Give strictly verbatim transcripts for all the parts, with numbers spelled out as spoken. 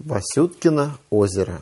Васюткино озеро.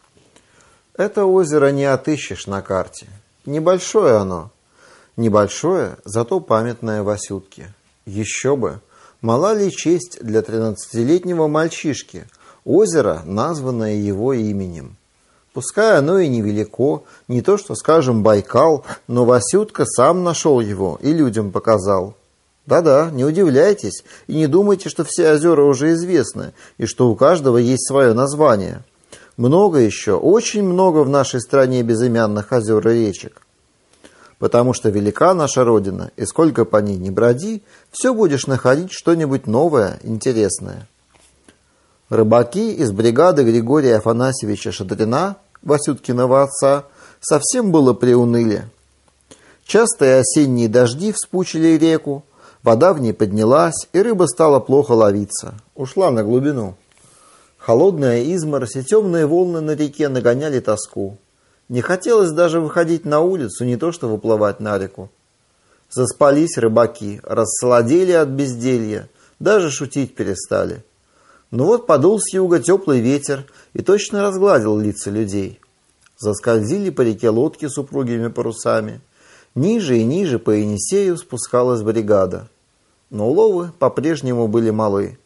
Это озеро не отыщешь на карте. Небольшое оно. Небольшое, зато памятное Васютке. Еще бы. Мала ли честь для тринадцатилетнего мальчишки. Озеро, названное его именем. Пускай оно и невелико, не то что, скажем, Байкал, но Васютка сам нашел его и людям показал. Да-да, не удивляйтесь и не думайте, что все озера уже известны и что у каждого есть свое название. Много еще, очень много в нашей стране безымянных озер и речек. Потому что велика наша Родина, и сколько по ней ни броди, все будешь находить что-нибудь новое, интересное. Рыбаки из бригады Григория Афанасьевича Шадрина, Васюткиного отца, совсем было приуныли. Частые осенние дожди вспучили реку, вода в ней поднялась, и рыба стала плохо ловиться, ушла на глубину. Холодная изморозь и темные волны на реке нагоняли тоску. Не хотелось даже выходить на улицу, не то что выплывать на реку. Заспались рыбаки, рассолодели от безделья, даже шутить перестали. Но вот подул с юга теплый ветер и точно разгладил лица людей. Заскользили по реке лодки с упругими парусами. Ниже и ниже по Енисею спускалась бригада. Но уловы по-прежнему были малы.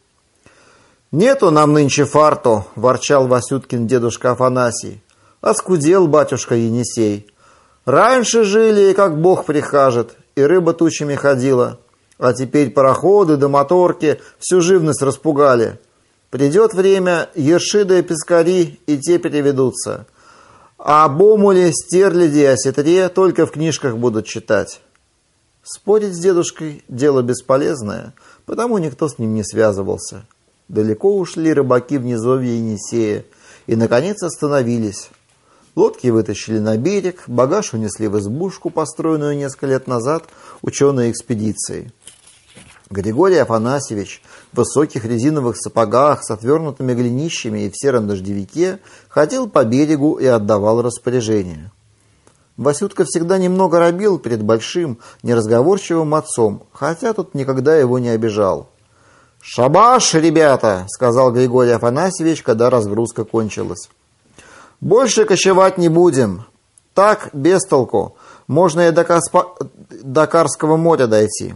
«Нету нам нынче фарту!» – ворчал Васюткин дедушка Афанасий. «Оскудел батюшка Енисей. Раньше жили, как Бог прикажет, и рыба тучами ходила. А теперь пароходы да моторки всю живность распугали. Придет время, ерши да пескари и те переведутся. А об омуле, стерляди и осетре только в книжках будут читать». Спорить с дедушкой – дело бесполезное, потому никто с ним не связывался. Далеко ушли рыбаки в низовье Енисея и, наконец, остановились. Лодки вытащили на берег, багаж унесли в избушку, построенную несколько лет назад ученой экспедицией. Григорий Афанасьевич в высоких резиновых сапогах с отвернутыми голенищами и в сером дождевике ходил по берегу и отдавал распоряжения. Васютка всегда немного робил перед большим, неразговорчивым отцом, хотя тот никогда его не обижал. «Шабаш, ребята!» — сказал Григорий Афанасьевич, когда разгрузка кончилась. «Больше кочевать не будем. Так, без толку. Можно и до, Каспа... до Карского моря дойти».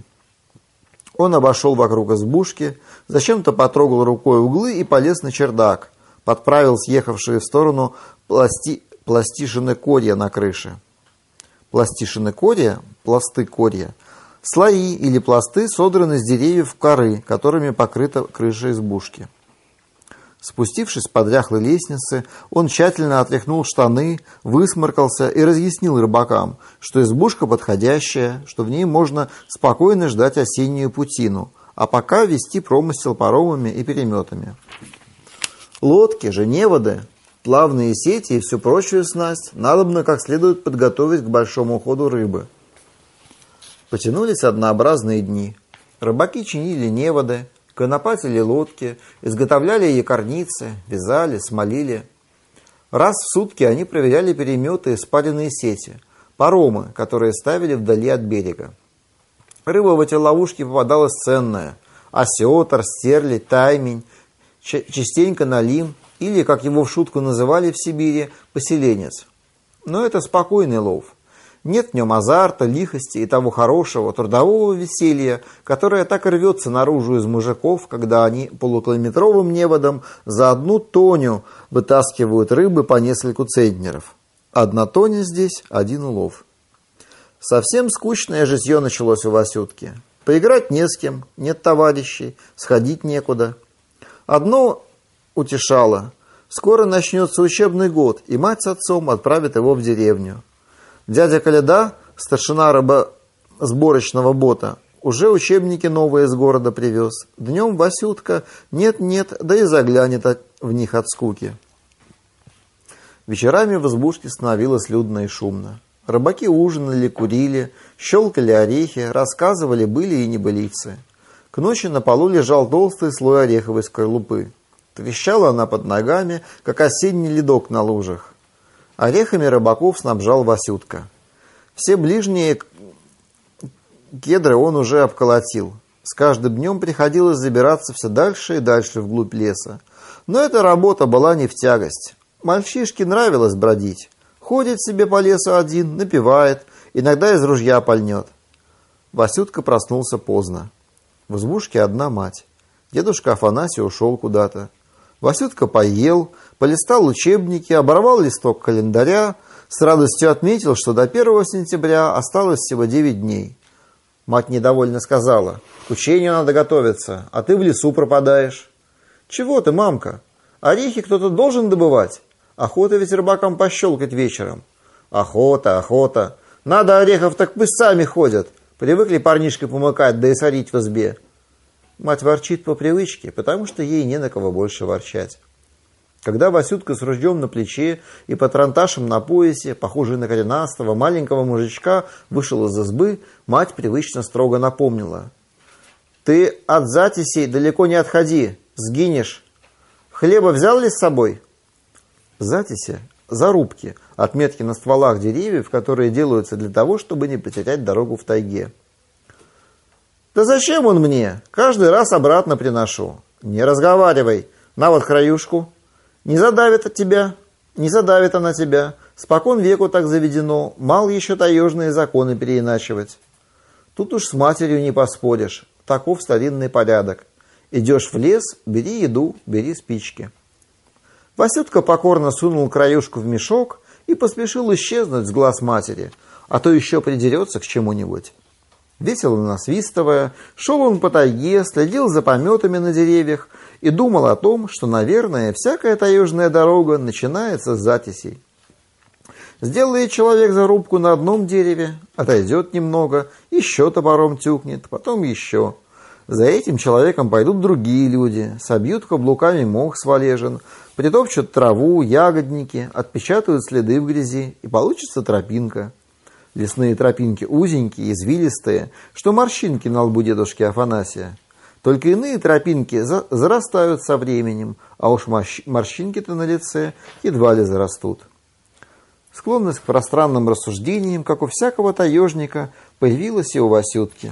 Он обошел вокруг избушки, зачем-то потрогал рукой углы и полез на чердак, подправил съехавшие в сторону пласти... пластишины корья на крыше. Пластишины корья, пласты корья, слои или пласты содраны с деревьев коры, которыми покрыта крыша избушки. Спустившись по дряхлой лестнице, он тщательно отряхнул штаны, высморкался и разъяснил рыбакам, что избушка подходящая, что в ней можно спокойно ждать осеннюю путину, а пока вести промысел паромами и переметами. Лодки же, неводы, плавные сети и всю прочую снасть надобно как следует подготовить к большому уходу рыбы. Потянулись однообразные дни. Рыбаки чинили неводы, конопатили лодки, изготовляли якорницы, вязали, смолили. Раз в сутки они проверяли переметы и спаленные сети, паромы, которые ставили вдали от берега. Рыба в эти ловушки попадалась ценная: осетр, стерлядь, таймень, частенько налим, или, как его в шутку называли в Сибири, поселенец. Но это спокойный лов. Нет в нем азарта, лихости и того хорошего трудового веселья, которое так и рвется наружу из мужиков, когда они полукилометровым неводом за одну тоню вытаскивают рыбы по нескольку центнеров. Одна тоня здесь, один улов. Совсем скучное житье началось у Васютки. Поиграть не с кем, нет товарищей, сходить некуда. Одно утешало: скоро начнется учебный год, и мать с отцом отправят его в деревню. Дядя Коляда, старшина рыбосборочного бота, уже учебники новые из города привез. Днем Васютка нет-нет, да и заглянет в них от скуки. Вечерами в избушке становилось людно и шумно. Рыбаки ужинали, курили, щелкали орехи, рассказывали были и небылицы. К ночи на полу лежал толстый слой ореховой скорлупы. Трещала она под ногами, как осенний ледок на лужах. Орехами рыбаков снабжал Васютка. Все ближние кедры он уже обколотил. С каждым днем приходилось забираться все дальше и дальше вглубь леса. Но эта работа была не в тягость. Мальчишке нравилось бродить. Ходит себе по лесу один, напевает, иногда из ружья пальнет. Васютка проснулся поздно. В избушке одна мать. Дедушка Афанасий ушел куда-то. Васютка поел, полистал учебники, оборвал листок календаря, с радостью отметил, что до первого сентября осталось всего девять дней. Мать недовольно сказала: «К учению надо готовиться, а ты в лесу пропадаешь». «Чего ты, мамка? Орехи кто-то должен добывать. Охота ведь рыбакам пощелкать вечером». «Охота, охота. Надо орехов, так пусть сами ходят. Привыкли парнишкой помыкать, да и сорить в избе». Мать ворчит по привычке, потому что ей не на кого больше ворчать. Когда Васютка с ружьем на плече и патронташем на поясе, похожий на коренастого маленького мужичка, вышел из избы, мать привычно строго напомнила: «Ты от затесей далеко не отходи, сгинешь. Хлеба взял ли с собой?» Затеси – зарубки, отметки на стволах деревьев, которые делаются для того, чтобы не потерять дорогу в тайге. «Да зачем он мне? Каждый раз обратно приношу». «Не разговаривай. На вот краюшку. Не задавит от тебя, не задавит она тебя. Спокон веку так заведено, мал еще таежные законы переиначивать». Тут уж с матерью не поспоришь, таков старинный порядок. Идешь в лес, бери еду, бери спички. Васютка покорно сунул краюшку в мешок и поспешил исчезнуть с глаз матери, а то еще придерется к чему-нибудь. Весело насвистывая, шел он по тайге, следил за пометами на деревьях и думал о том, что, наверное, всякая таежная дорога начинается с затесей. Сделает человек зарубку на одном дереве, отойдет немного, еще топором тюкнет, потом еще. За этим человеком пойдут другие люди, собьют каблуками мох с валежин, притопчут траву, ягодники, отпечатают следы в грязи, и получится тропинка. Лесные тропинки узенькие, извилистые, что морщинки на лбу дедушки Афанасия. Только иные тропинки за- зарастают со временем, а уж морщинки-то на лице едва ли зарастут. Склонность к пространным рассуждениям, как у всякого таежника, появилась и у Васютки.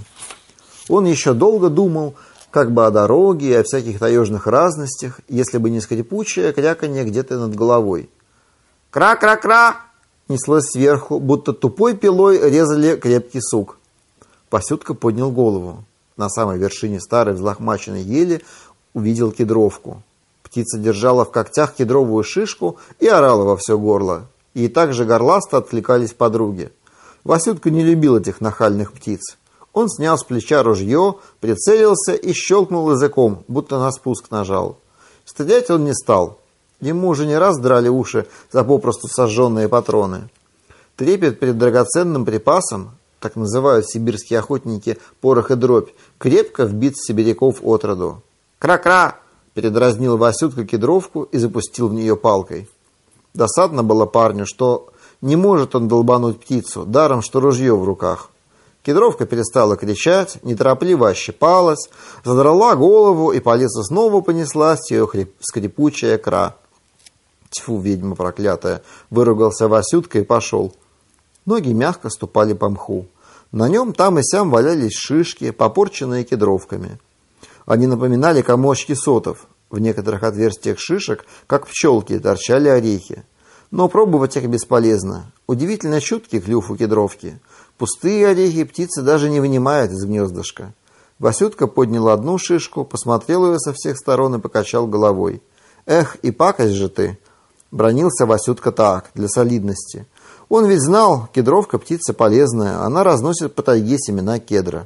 Он еще долго думал, как бы о дороге и о всяких таежных разностях, если бы не скрипучее кряканье где-то над головой. «Кра-кра-кра!» неслось сверху, будто тупой пилой резали крепкий сук. Васютка поднял голову. На самой вершине старой взлохмаченной ели увидел кедровку. Птица держала в когтях кедровую шишку и орала во все горло. И так же горласто откликались подруги. Васютка не любил этих нахальных птиц. Он снял с плеча ружье, прицелился и щелкнул языком, будто на спуск нажал. Стрелять он не стал. Ему уже не раз драли уши за попросту сожженные патроны. Трепет перед драгоценным припасом, так называют сибирские охотники порох и дробь, крепко вбит в сибиряков отроду. «Кра-кра!» – передразнил Васютка кедровку и запустил в нее палкой. Досадно было парню, что не может он долбануть птицу, даром что ружье в руках. Кедровка перестала кричать, неторопливо ощипалась, задрала голову, и по лесу снова понеслась ее скрипучая кра. «Тьфу, ведьма проклятая!» – выругался Васютка и пошел. Ноги мягко ступали по мху. На нем там и сям валялись шишки, попорченные кедровками. Они напоминали комочки сотов. В некоторых отверстиях шишек, как пчелки, торчали орехи. Но пробовать их бесполезно. Удивительно чуткий клюв у кедровки. Пустые орехи птицы даже не вынимают из гнездышка. Васютка поднял одну шишку, посмотрел ее со всех сторон и покачал головой. «Эх, и пакость же ты!» Бронился Васютка так, для солидности. Он ведь знал, кедровка птица полезная, она разносит по тайге семена кедра.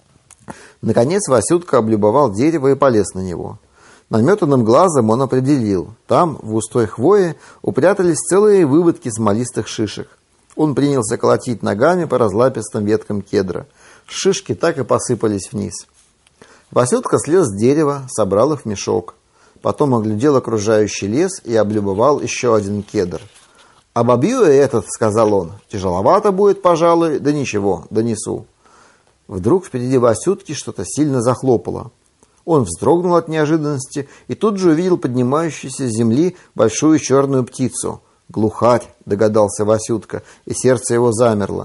Наконец Васютка облюбовал дерево и полез на него. Наметанным глазом он определил. Там, в густой хвое, упрятались целые выводки смолистых шишек. Он принялся колотить ногами по разлапистым веткам кедра. Шишки так и посыпались вниз. Васютка слез с дерева, собрал их в мешок. Потом оглядел окружающий лес и облюбовал еще один кедр. «Обобью я этот», — сказал он. «Тяжеловато будет, пожалуй, да ничего, донесу». Вдруг впереди Васютки что-то сильно захлопало. Он вздрогнул от неожиданности и тут же увидел поднимающуюся с земли большую черную птицу. «Глухарь», — догадался Васютка, и сердце его замерло.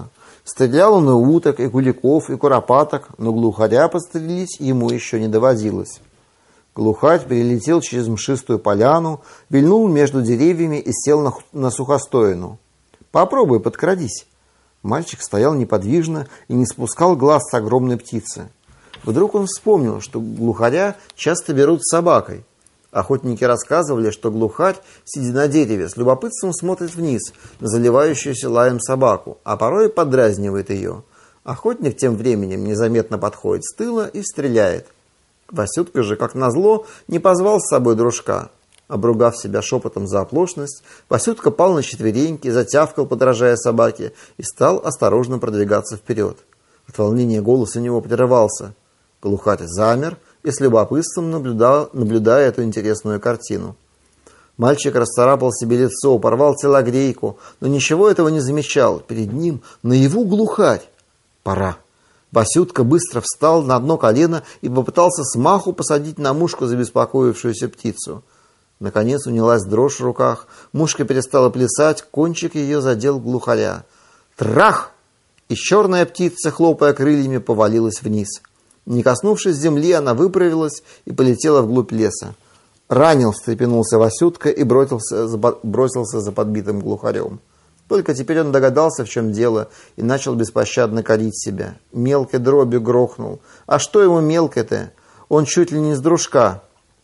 Стрелял он и уток, и куликов, и куропаток, но глухаря подстрелить ему еще не доводилось. Глухарь перелетел через мшистую поляну, вильнул между деревьями и сел на, на сухостоину. «Попробуй, подкрадись». Мальчик стоял неподвижно и не спускал глаз с огромной птицы. Вдруг он вспомнил, что глухаря часто берут с собакой. Охотники рассказывали, что глухарь, сидя на дереве, с любопытством смотрит вниз на заливающуюся лаем собаку, а порой подразнивает ее. Охотник тем временем незаметно подходит с тыла и стреляет. Васютка же, как назло, не позвал с собой дружка. Обругав себя шепотом за оплошность, Васютка пал на четвереньки, затявкал, подражая собаке, и стал осторожно продвигаться вперед. От волнения голос у него прерывался. Глухарь замер и с любопытством наблюдал, наблюдая эту интересную картину. Мальчик расцарапал себе лицо, порвал телогрейку, но ничего этого не замечал. Перед ним наяву глухарь. Пора. Васютка быстро встал на одно колено и попытался смаху посадить на мушку забеспокоившуюся птицу. Наконец унялась дрожь в руках, мушка перестала плясать, кончик ее задел глухаря. Трах! И черная птица, хлопая крыльями, повалилась вниз. Не коснувшись земли, она выправилась и полетела вглубь леса. Ранил, встрепенулся Васютка и бросился за, бросился за подбитым глухарем. Только теперь он догадался, в чем дело, и начал беспощадно корить себя. Мелкой дробью грохнул. А что ему мелкой-то? Он чуть ли не с дружка.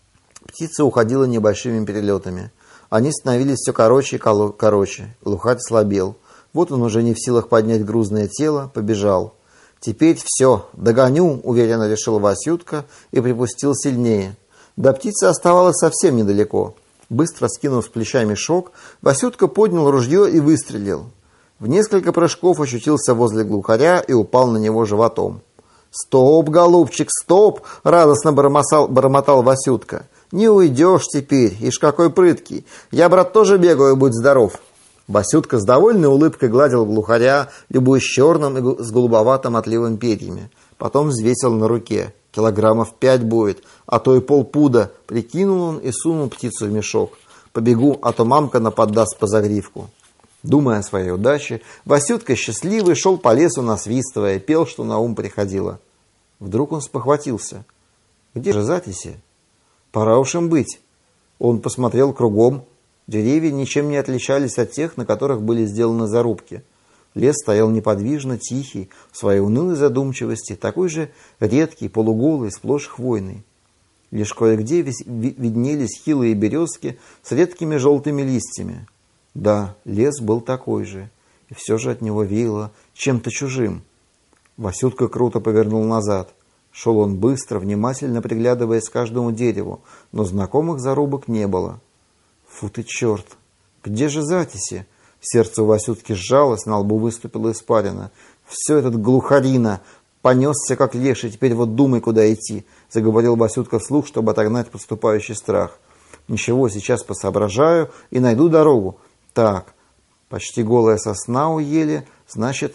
Птица уходила небольшими перелетами. Они становились все короче и короче. Глухарь слабел. Вот он уже не в силах поднять грузное тело, побежал. «Теперь все, догоню», — уверенно решил Васютка и припустил сильнее. До птицы оставалось совсем недалеко. Быстро скинув с плеча мешок, Васютка поднял ружье и выстрелил. В несколько прыжков очутился возле глухаря и упал на него животом. «Стоп, голубчик, стоп!» — радостно бормотал, бормотал Васютка. «Не уйдешь теперь, ишь какой прыткий! Я, брат, тоже бегаю, будь здоров!» Васютка с довольной улыбкой гладил глухаря, любуясь черным и с голубоватым отливом перьями. Потом взвесил на руке. Килограммов пять будет, а то и полпуда. Прикинул он и сунул птицу в мешок. Побегу, а то мамка наподдаст по загривку. Думая о своей удаче, Васютка счастливый шел по лесу, насвистывая, пел, что на ум приходило. Вдруг он спохватился. Где же записи? Пора уж им быть. Он посмотрел кругом. Деревья ничем не отличались от тех, на которых были сделаны зарубки. Лес стоял неподвижно, тихий, в своей унылой задумчивости, такой же редкий, полуголый, сплошь хвойный. Лишь кое-где виднелись хилые березки с редкими желтыми листьями. Да, лес был такой же, и все же от него веяло чем-то чужим. Васютка круто повернул назад. Шел он быстро, внимательно приглядываясь к каждому дереву, но знакомых зарубок не было. Фу ты черт! Где же записи? Сердце у Васютки сжалось, на лбу выступила испарина. Все этот глухарина! Понесся, как леший, теперь вот думай, куда идти, заговорил Васютка вслух, чтобы отогнать подступающий страх. Ничего, сейчас посоображаю и найду дорогу. Так, почти голая сосна у ели, значит,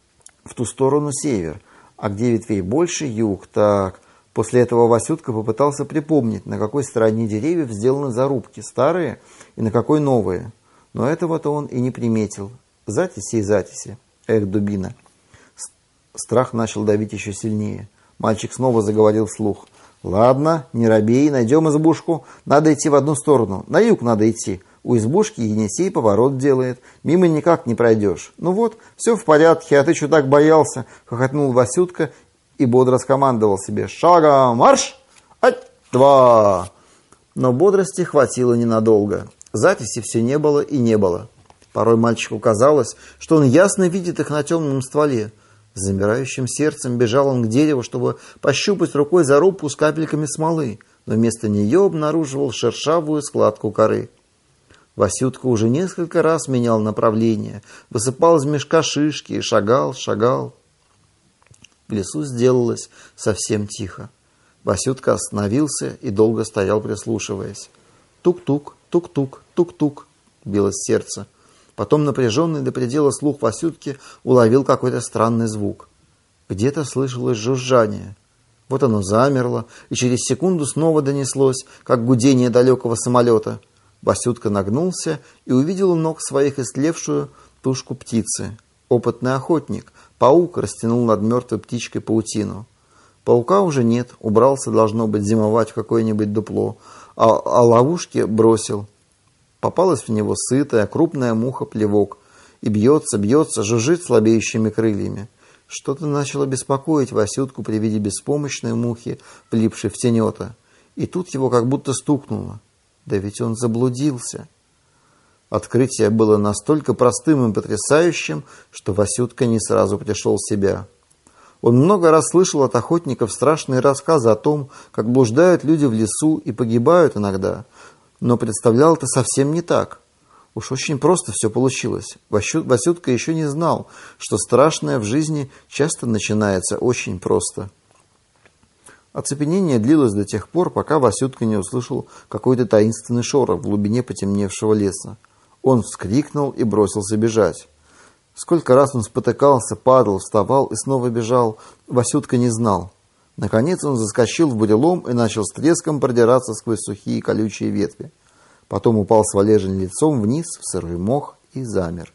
в ту сторону север. А где ветвей больше, юг. Так, после этого Васютка попытался припомнить, на какой стороне деревьев сделаны зарубки, старые и на какой новые. Но этого-то он и не приметил. Затиси и затиси. Эх, дубина. Страх начал давить еще сильнее. Мальчик снова заговорил вслух. Ладно, не робей, найдем избушку. Надо идти в одну сторону. На юг надо идти. У избушки Енисей поворот делает. Мимо никак не пройдешь. Ну вот, все в порядке, а ты что так боялся? Хохотнул Васютка и бодро скомандовал себе. Шагом марш! Ать-два! Но бодрости хватило ненадолго. Записи все не было и не было. Порой мальчику казалось, что он ясно видит их на темном стволе. С замирающим сердцем бежал он к дереву, чтобы пощупать рукой зарубку с капельками смолы, но вместо нее обнаруживал шершавую складку коры. Васютка уже несколько раз менял направление, высыпал из мешка шишки и шагал, шагал. В лесу сделалось совсем тихо. Васютка остановился и долго стоял, прислушиваясь. Тук-тук, тук-тук, тук-тук билось сердце. Потом напряженный до предела слух Васютки уловил какой-то странный звук. Где-то слышалось жужжание. Вот оно замерло, и через секунду снова донеслось, как гудение далекого самолета. Васютка нагнулся и увидел у ног своих истлевшую тушку птицы. Опытный охотник Паук растянул над мертвой птичкой паутину. Паука уже нет, убрался, должно быть, зимовать в какое-нибудь дупло, а, а ловушки бросил. Попалась в него сытая, крупная муха-плевок, и бьется, бьется, жужжит слабеющими крыльями. Что-то начало беспокоить Васютку при виде беспомощной мухи, влипшей в тенета. И тут его как будто стукнуло. Да ведь он заблудился. Открытие было настолько простым и потрясающим, что Васютка не сразу пришел в себя. Он много раз слышал от охотников страшные рассказы о том, как блуждают люди в лесу и погибают иногда, но представлял это совсем не так. Уж очень просто все получилось. Васютка еще не знал, что страшное в жизни часто начинается очень просто. Оцепенение длилось до тех пор, пока Васютка не услышал какой-то таинственный шорох в глубине потемневшего леса. Он вскрикнул и бросился бежать. Сколько раз он спотыкался, падал, вставал и снова бежал, Васютка не знал. Наконец он заскочил в бурелом и начал с треском продираться сквозь сухие колючие ветви. Потом упал с валежин лицом вниз в сырой мох и замер.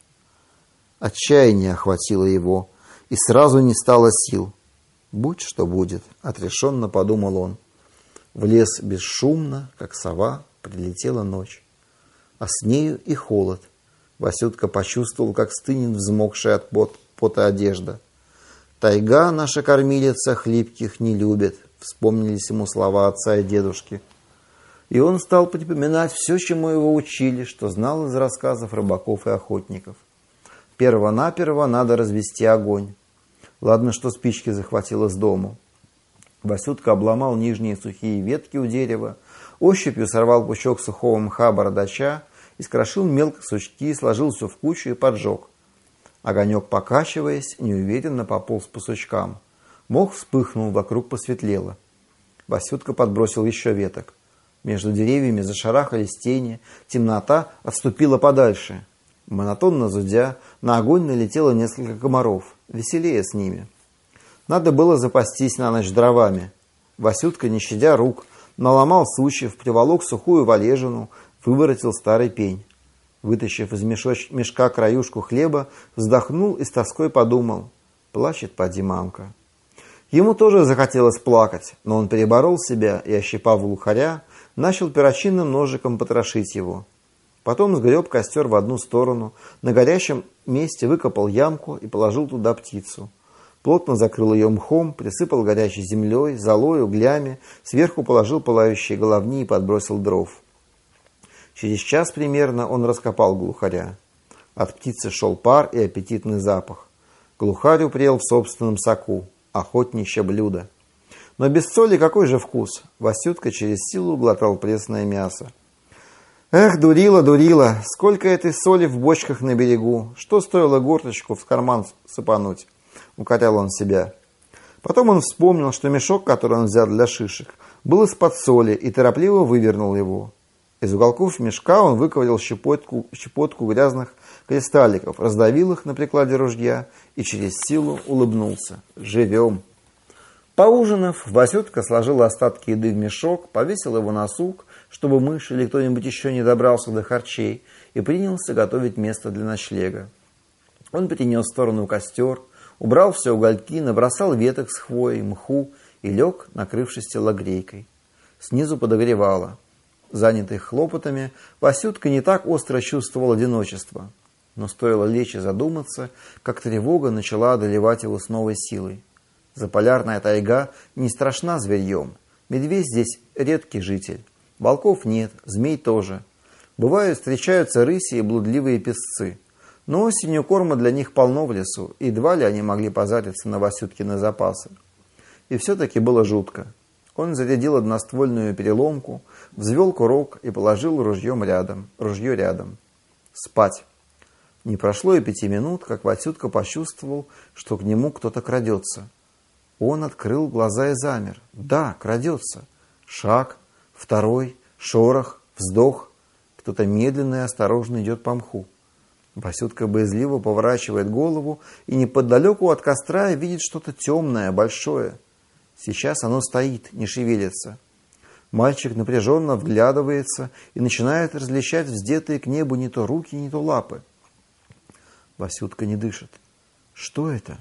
Отчаяние охватило его, и сразу не стало сил. «Будь что будет», — отрешенно подумал он. В лес бесшумно, как сова, прилетела ночь. А с нею и холод. Васютка почувствовал, как стынет взмокшая от пот, пота одежда. «Тайга, наша кормилица, хлипких не любит», — вспомнились ему слова отца и дедушки. И он стал припоминать все, чему его учили, что знал из рассказов рыбаков и охотников. Перво-наперво надо развести огонь. Ладно, что спички захватил из дому. Васютка обломал нижние сухие ветки у дерева, ощупью сорвал пучок сухого мха бородача, искрошил мелко сучки, сложил все в кучу и поджег. Огонек, покачиваясь, неуверенно пополз по сучкам. Мох вспыхнул, вокруг посветлело. Васютка подбросил еще веток. Между деревьями зашарахались тени, темнота отступила подальше. Монотонно зудя, на огонь налетело несколько комаров. Веселее с ними. Надо было запастись на ночь дровами. Васютка, не щадя рук, наломал сучьев, приволок сухую валежину, выворотил старый пень. Вытащив из мешоч... мешка краюшку хлеба, вздохнул и с тоской подумал. Плачет поди мамка. Ему тоже захотелось плакать, но он переборол себя и, ощипав глухаря, начал перочинным ножиком потрошить его. Потом сгреб костер в одну сторону, на горящем месте выкопал ямку и положил туда птицу. Плотно закрыл ее мхом, присыпал горячей землей, золой, углями, сверху положил пылающие головни и подбросил дров. Через час примерно он раскопал глухаря. От птицы шел пар и аппетитный запах. Глухарь упрел в собственном соку, охотничье блюдо. Но без соли какой же вкус? Васютка через силу глотал пресное мясо. Эх, дурила, дурила, сколько этой соли в бочках на берегу. Что стоило горточку в карман сыпануть? Укорял он себя. Потом он вспомнил, что мешок, который он взял для шишек, был из-под соли, и торопливо вывернул его. Из уголков мешка он выковырял щепотку, щепотку грязных кристалликов, раздавил их на прикладе ружья и через силу улыбнулся. Живем. Поужинав, Васютка сложил остатки еды в мешок, повесил его на сук, чтобы мышь или кто-нибудь еще не добрался до харчей, и принялся готовить место для ночлега. Он перенес в сторону костер, убрал все угольки, набросал веток с хвоей, мху и лег, накрывшись телогрейкой. Снизу подогревало. Занятый хлопотами, Васютка не так остро чувствовал одиночество. Но стоило лечь и задуматься, как тревога начала одолевать его с новой силой. Заполярная тайга не страшна зверьем. Медведь здесь редкий житель. Волков нет, змей тоже. Бывают, встречаются рыси и блудливые песцы. Но осенью корма для них полно в лесу, и едва ли они могли позариться на Васюткины запасы. И все-таки было жутко. Он зарядил одноствольную переломку, взвел курок и положил ружьем рядом, ружье рядом. Спать. Не прошло и пяти минут, как Васютка почувствовал, что к нему кто-то крадется. Он открыл глаза и замер. Да, крадется. Шаг, второй, шорох, вздох. Кто-то медленно и осторожно идет по мху. Васютка боязливо поворачивает голову и неподалеку от костра видит что-то темное, большое. Сейчас оно стоит, не шевелится. Мальчик напряженно вглядывается и начинает различать вздетые к небу не то руки, не то лапы. Васютка не дышит. Что это?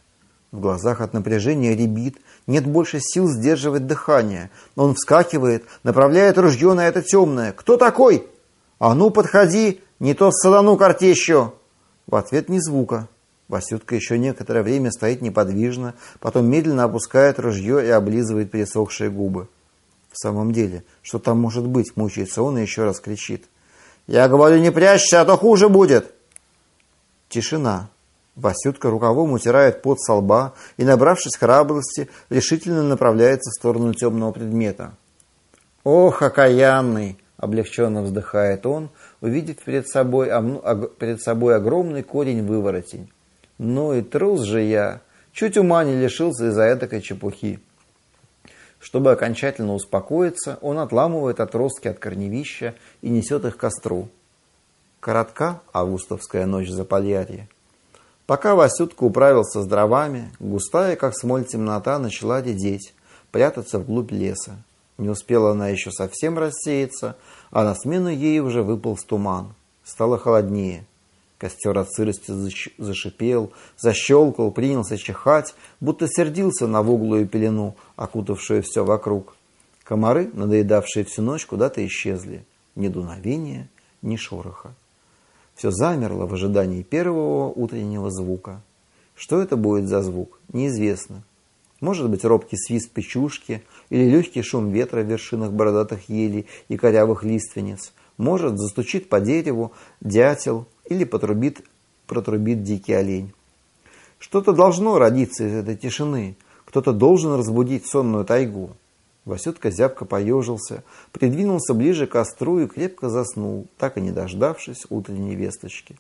В глазах от напряжения рябит, нет больше сил сдерживать дыхание. Он вскакивает, направляет ружье на это темное. «Кто такой? А ну, подходи, не то садану картечью!» В ответ ни звука. Васютка еще некоторое время стоит неподвижно, потом медленно опускает ружье и облизывает пересохшие губы. В самом деле, что там может быть, мучается он и еще раз кричит. «Я говорю, не прячься, а то хуже будет!» Тишина. Васютка рукавом утирает пот со лба и, набравшись храбрости, решительно направляется в сторону темного предмета. «Ох, окаянный!» — облегченно вздыхает он, увидев перед собой, перед собой огромный корень-выворотень. «Ну и трус же я! Чуть ума не лишился из-за этой чепухи!» Чтобы окончательно успокоиться, он отламывает отростки от корневища и несет их к костру. Коротка августовская ночь Заполярья. Пока Васютка управился с дровами, густая, как смоль, темнота начала редеть, прятаться вглубь леса. Не успела она еще совсем рассеяться, а на смену ей уже выполз туман. Стало холоднее. Костер от сырости зашипел, защелкал, принялся чихать, будто сердился на вуглую пелену, окутавшую все вокруг. Комары, надоедавшие всю ночь, куда-то исчезли. Ни дуновения, ни шороха. Все замерло в ожидании первого утреннего звука. Что это будет за звук, неизвестно. Может быть, робкий свист печушки или легкий шум ветра в вершинах бородатых елей и корявых лиственниц. Может, застучит по дереву дятел или потрубит, протрубит дикий олень. Что-то должно родиться из этой тишины. Кто-то должен разбудить сонную тайгу. Васютка зябко поежился, придвинулся ближе к костру и крепко заснул, так и не дождавшись утренней весточки.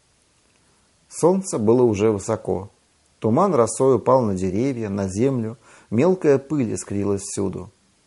Солнце было уже высоко. Туман росой упал на деревья, на землю, мелкая пыль искрилась всюду.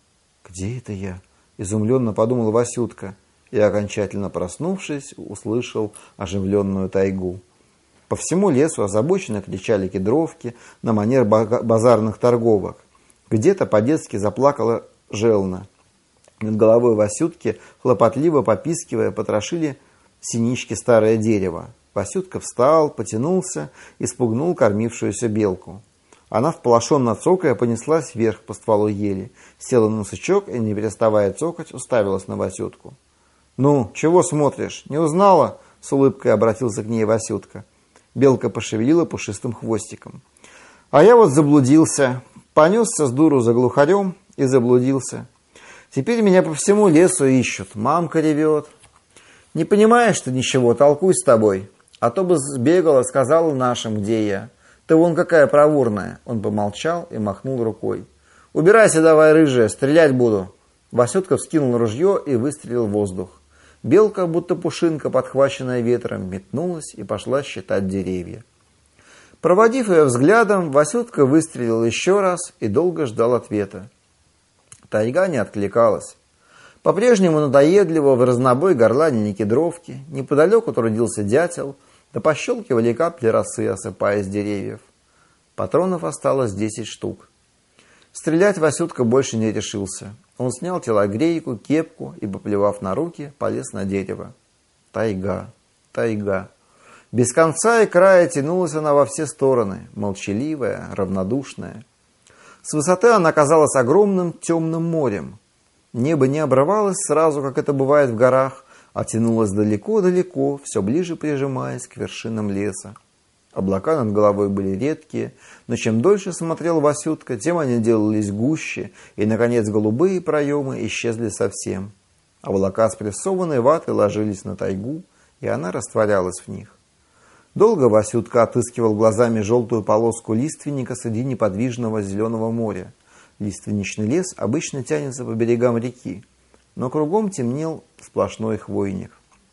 «Где это я?» – изумленно подумал Васютка и, окончательно проснувшись, услышал оживленную тайгу. По всему лесу озабоченно кричали кедровки на манер базарных торговок. Где-то по-детски заплакала желна. Над головой Васютки, хлопотливо попискивая, потрошили синички старое дерево. Васютка встал, потянулся и спугнул кормившуюся белку. Она, вполошенно цокая, понеслась вверх по стволу ели, села на сучок и, не переставая цокать, уставилась на Васютку. «Ну, чего смотришь? Не узнала?» — с улыбкой обратился к ней Васютка. Белка пошевелила пушистым хвостиком. «А я вот заблудился. Понесся с дуру за глухарем и заблудился. Теперь меня по всему лесу ищут. Мамка ревет. Не понимаешь ты ничего, толкуй с тобой. А то бы сбегала, сказала нашим, где я. Ты вон какая проворная». Он помолчал и махнул рукой. «Убирайся давай, рыжая, стрелять буду». Васютка вскинул ружье и выстрелил в воздух. Белка, будто пушинка, подхваченная ветром, метнулась и пошла считать деревья. Проводив ее взглядом, Васютка выстрелил еще раз и долго ждал ответа. Тайга не откликалась. По-прежнему надоедливо в разнобой горланили кедровки, неподалеку трудился дятел, да пощелкивали капли росы, осыпаясь деревьев. Патронов осталось десять штук. Стрелять Васютка больше не решился. Он снял телогрейку, кепку и, поплевав на руки, полез на дерево. Тайга, тайга. Без конца и края тянулась она во все стороны, молчаливая, равнодушная. С высоты она казалась огромным темным морем. Небо не обрывалось сразу, как это бывает в горах, а тянулось далеко-далеко, все ближе прижимаясь к вершинам леса. Облака над головой были редкие, но чем дольше смотрел Васютка, тем они делались гуще, и, наконец, голубые проемы исчезли совсем. Облака с прессованной ватой ложились на тайгу, и она растворялась в них. Долго Васютка отыскивал глазами желтую полоску лиственника среди неподвижного зеленого моря. Лиственничный лес обычно тянется по берегам реки, но кругом темнел сплошной хвойник.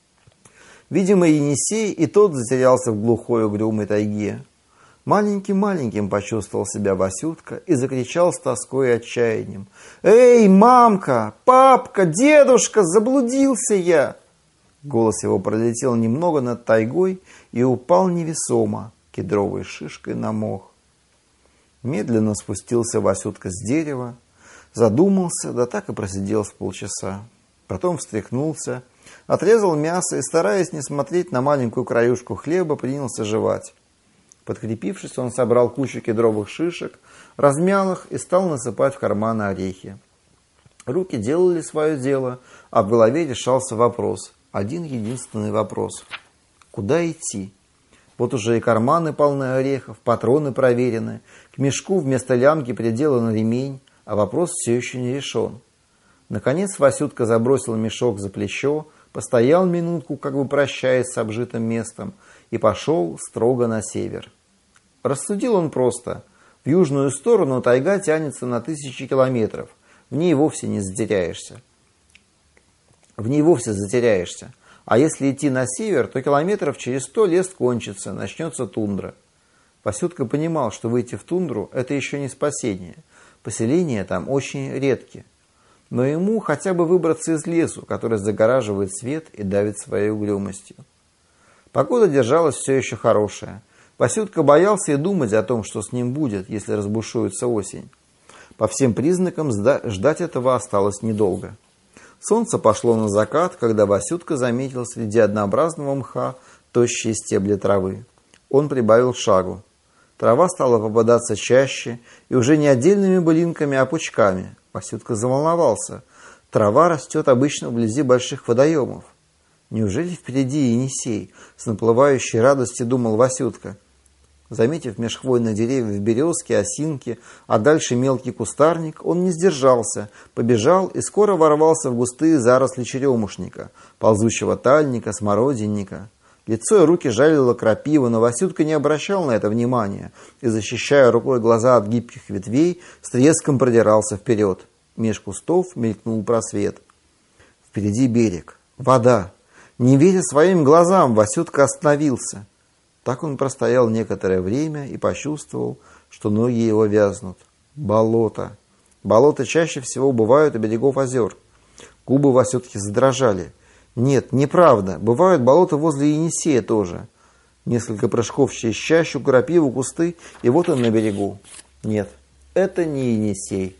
Видимо, Енисей и тот затерялся в глухой угрюмой тайге. Маленьким-маленьким почувствовал себя Васютка и закричал с тоской и отчаянием. «Эй, мамка! Папка! Дедушка! Заблудился я!» Голос его пролетел немного над тайгой и упал невесомо, кедровой шишкой на мох. Медленно спустился Васютка с дерева, задумался, да так и просидел с полчаса. Потом встряхнулся, отрезал мясо и, стараясь не смотреть на маленькую краюшку хлеба, принялся жевать. Подкрепившись, он собрал кучу кедровых шишек, размял их и стал насыпать в карманы орехи. Руки делали свое дело, а в голове решался вопрос. Один единственный вопрос. Куда идти? Вот уже и карманы полны орехов, патроны проверены, к мешку вместо лямки приделан ремень, а вопрос все еще не решен. Наконец Васютка забросил мешок за плечо, постоял минутку, как бы прощаясь с обжитым местом, и пошел строго на север. Рассудил он просто. В южную сторону тайга тянется на тысячи километров. В ней вовсе не затеряешься. В ней вовсе затеряешься. А если идти на север, то километров через сто лес кончится, начнется тундра. Васютка понимал, что выйти в тундру – это еще не спасение. Поселения там очень редки. Но ему хотя бы выбраться из лесу, который загораживает свет и давит своей угрюмостью. Погода держалась все еще хорошая. Васютка боялся и думать о том, что с ним будет, если разбушуется осень. По всем признакам ждать этого осталось недолго. Солнце пошло на закат, когда Васютка заметил среди однообразного мха тощие стебли травы. Он прибавил шагу. Трава стала попадаться чаще, и уже не отдельными былинками, а пучками. Васютка заволновался. Трава растет обычно вблизи больших водоемов. Неужели впереди Енисей? С наплывающей радостью думал Васютка. Заметив меж хвойных деревьев березки, осинки, а дальше мелкий кустарник, он не сдержался, побежал и скоро ворвался в густые заросли черемушника, ползущего тальника, смородинника. Лицо и руки жалило крапива, но Васютка не обращал на это внимания и, защищая рукой глаза от гибких ветвей, с треском продирался вперед. Меж кустов мелькнул просвет. Впереди берег. Вода. Не веря своим глазам, Васютка остановился. Так он простоял некоторое время и почувствовал, что ноги его вязнут. Болото. Болота чаще всего бывают у берегов озер. Губы Васютки задрожали. Нет, неправда. Бывают болота возле Енисея тоже. Несколько прыжков через чащу, крапиву, кусты, и вот он на берегу. Нет, это не Енисей.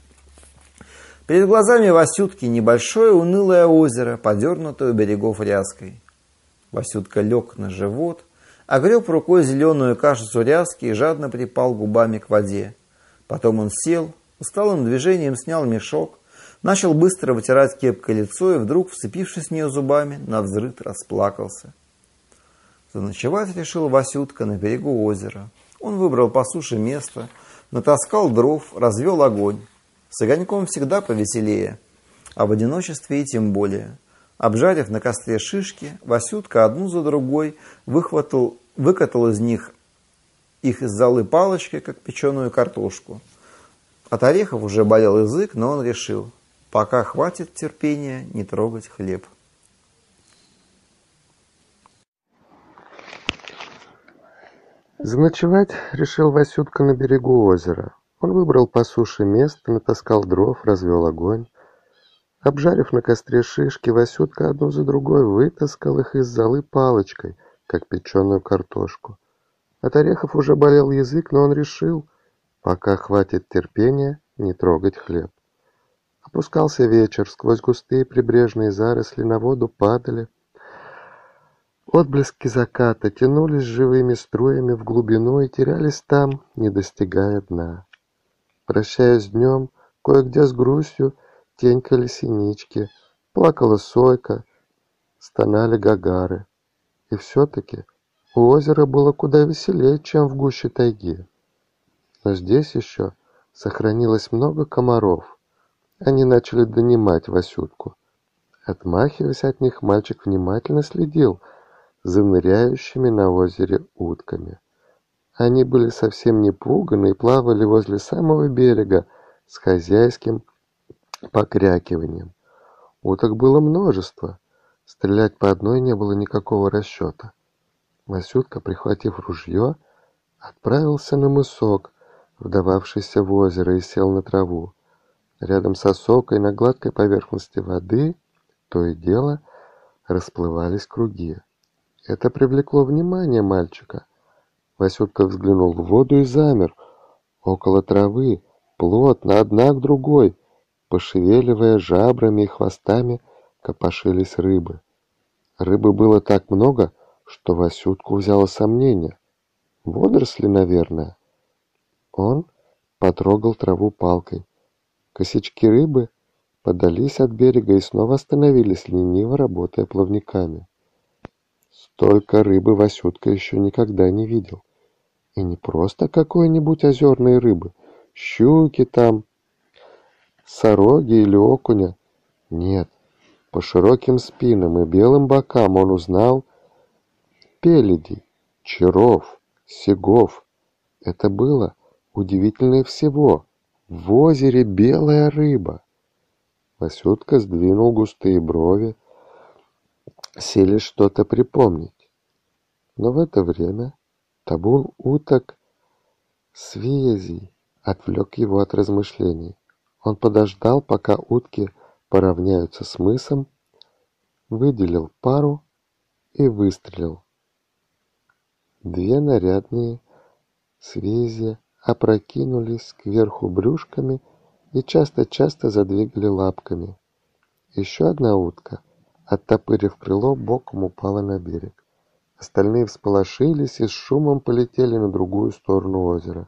Перед глазами Васютки небольшое унылое озеро, подернутое у берегов ряской. Васютка лег на живот, огреб рукой зеленую кашицу ряски и жадно припал губами к воде. Потом он сел, усталым движением снял мешок, начал быстро вытирать кепкой лицо и вдруг, вцепившись в нее зубами, навзрыд расплакался. Заночевать решил Васютка на берегу озера. Он выбрал по суше место, натаскал дров, развел огонь. С огоньком всегда повеселее, а в одиночестве и тем более. Обжарив на костре шишки, Васютка одну за другой выхватил, выкатал из них их из золы палочкой, как печеную картошку. От орехов уже болел язык, но он решил, пока хватит терпения, не трогать хлеб. Заночевать решил Васютка на берегу озера. Он выбрал по суше место, натаскал дров, развел огонь. Обжарив на костре шишки, Васютка одну за другой вытаскал их из золы палочкой, как печеную картошку. От орехов уже болел язык, но он решил, пока хватит терпения, не трогать хлеб. Опускался вечер, сквозь густые прибрежные заросли на воду падали. Отблески заката тянулись живыми струями в глубину и терялись там, не достигая дна. Прощаясь с днем, кое-где с грустью тенькали синички, плакала сойка, стонали гагары. И все-таки у озера было куда веселее, чем в гуще тайги. Но здесь еще сохранилось много комаров. Они начали донимать Васютку. Отмахиваясь от них, мальчик внимательно следил за ныряющими на озере утками. Они были совсем не пуганы и плавали возле самого берега с хозяйским покрякиванием. Уток было множество. Стрелять по одной не было никакого расчета. Васютка, прихватив ружье, отправился на мысок, вдававшийся в озеро, и сел на траву. Рядом с осокой на гладкой поверхности воды то и дело расплывались круги. Это привлекло внимание мальчика. Васютка взглянул в воду и замер. Около травы, плотно, одна к другой, пошевеливая жабрами и хвостами, копошились рыбы. Рыбы было так много, что Васютку взяло сомнение. Водоросли, наверное. Он потрогал траву палкой. Косячки рыбы подались от берега и снова остановились, лениво работая плавниками. Столько рыбы Васютка еще никогда не видел. И не просто какой-нибудь озерной рыбы, щуки там, сороги или окуня. Нет, по широким спинам и белым бокам он узнал пеледей, черов, сегов. Это было удивительнее всего. В озере белая рыба. Васютка сдвинул густые брови, силясь что-то припомнить. Но в это время табун уток свезей отвлек его от размышлений. Он подождал, пока утки поравняются с мысом, выделил пару и выстрелил. Две нарядные свези опрокинулись кверху брюшками и часто-часто задвигали лапками. Еще одна утка, оттопырив крыло, боком упала на берег. Остальные всполошились и с шумом полетели на другую сторону озера.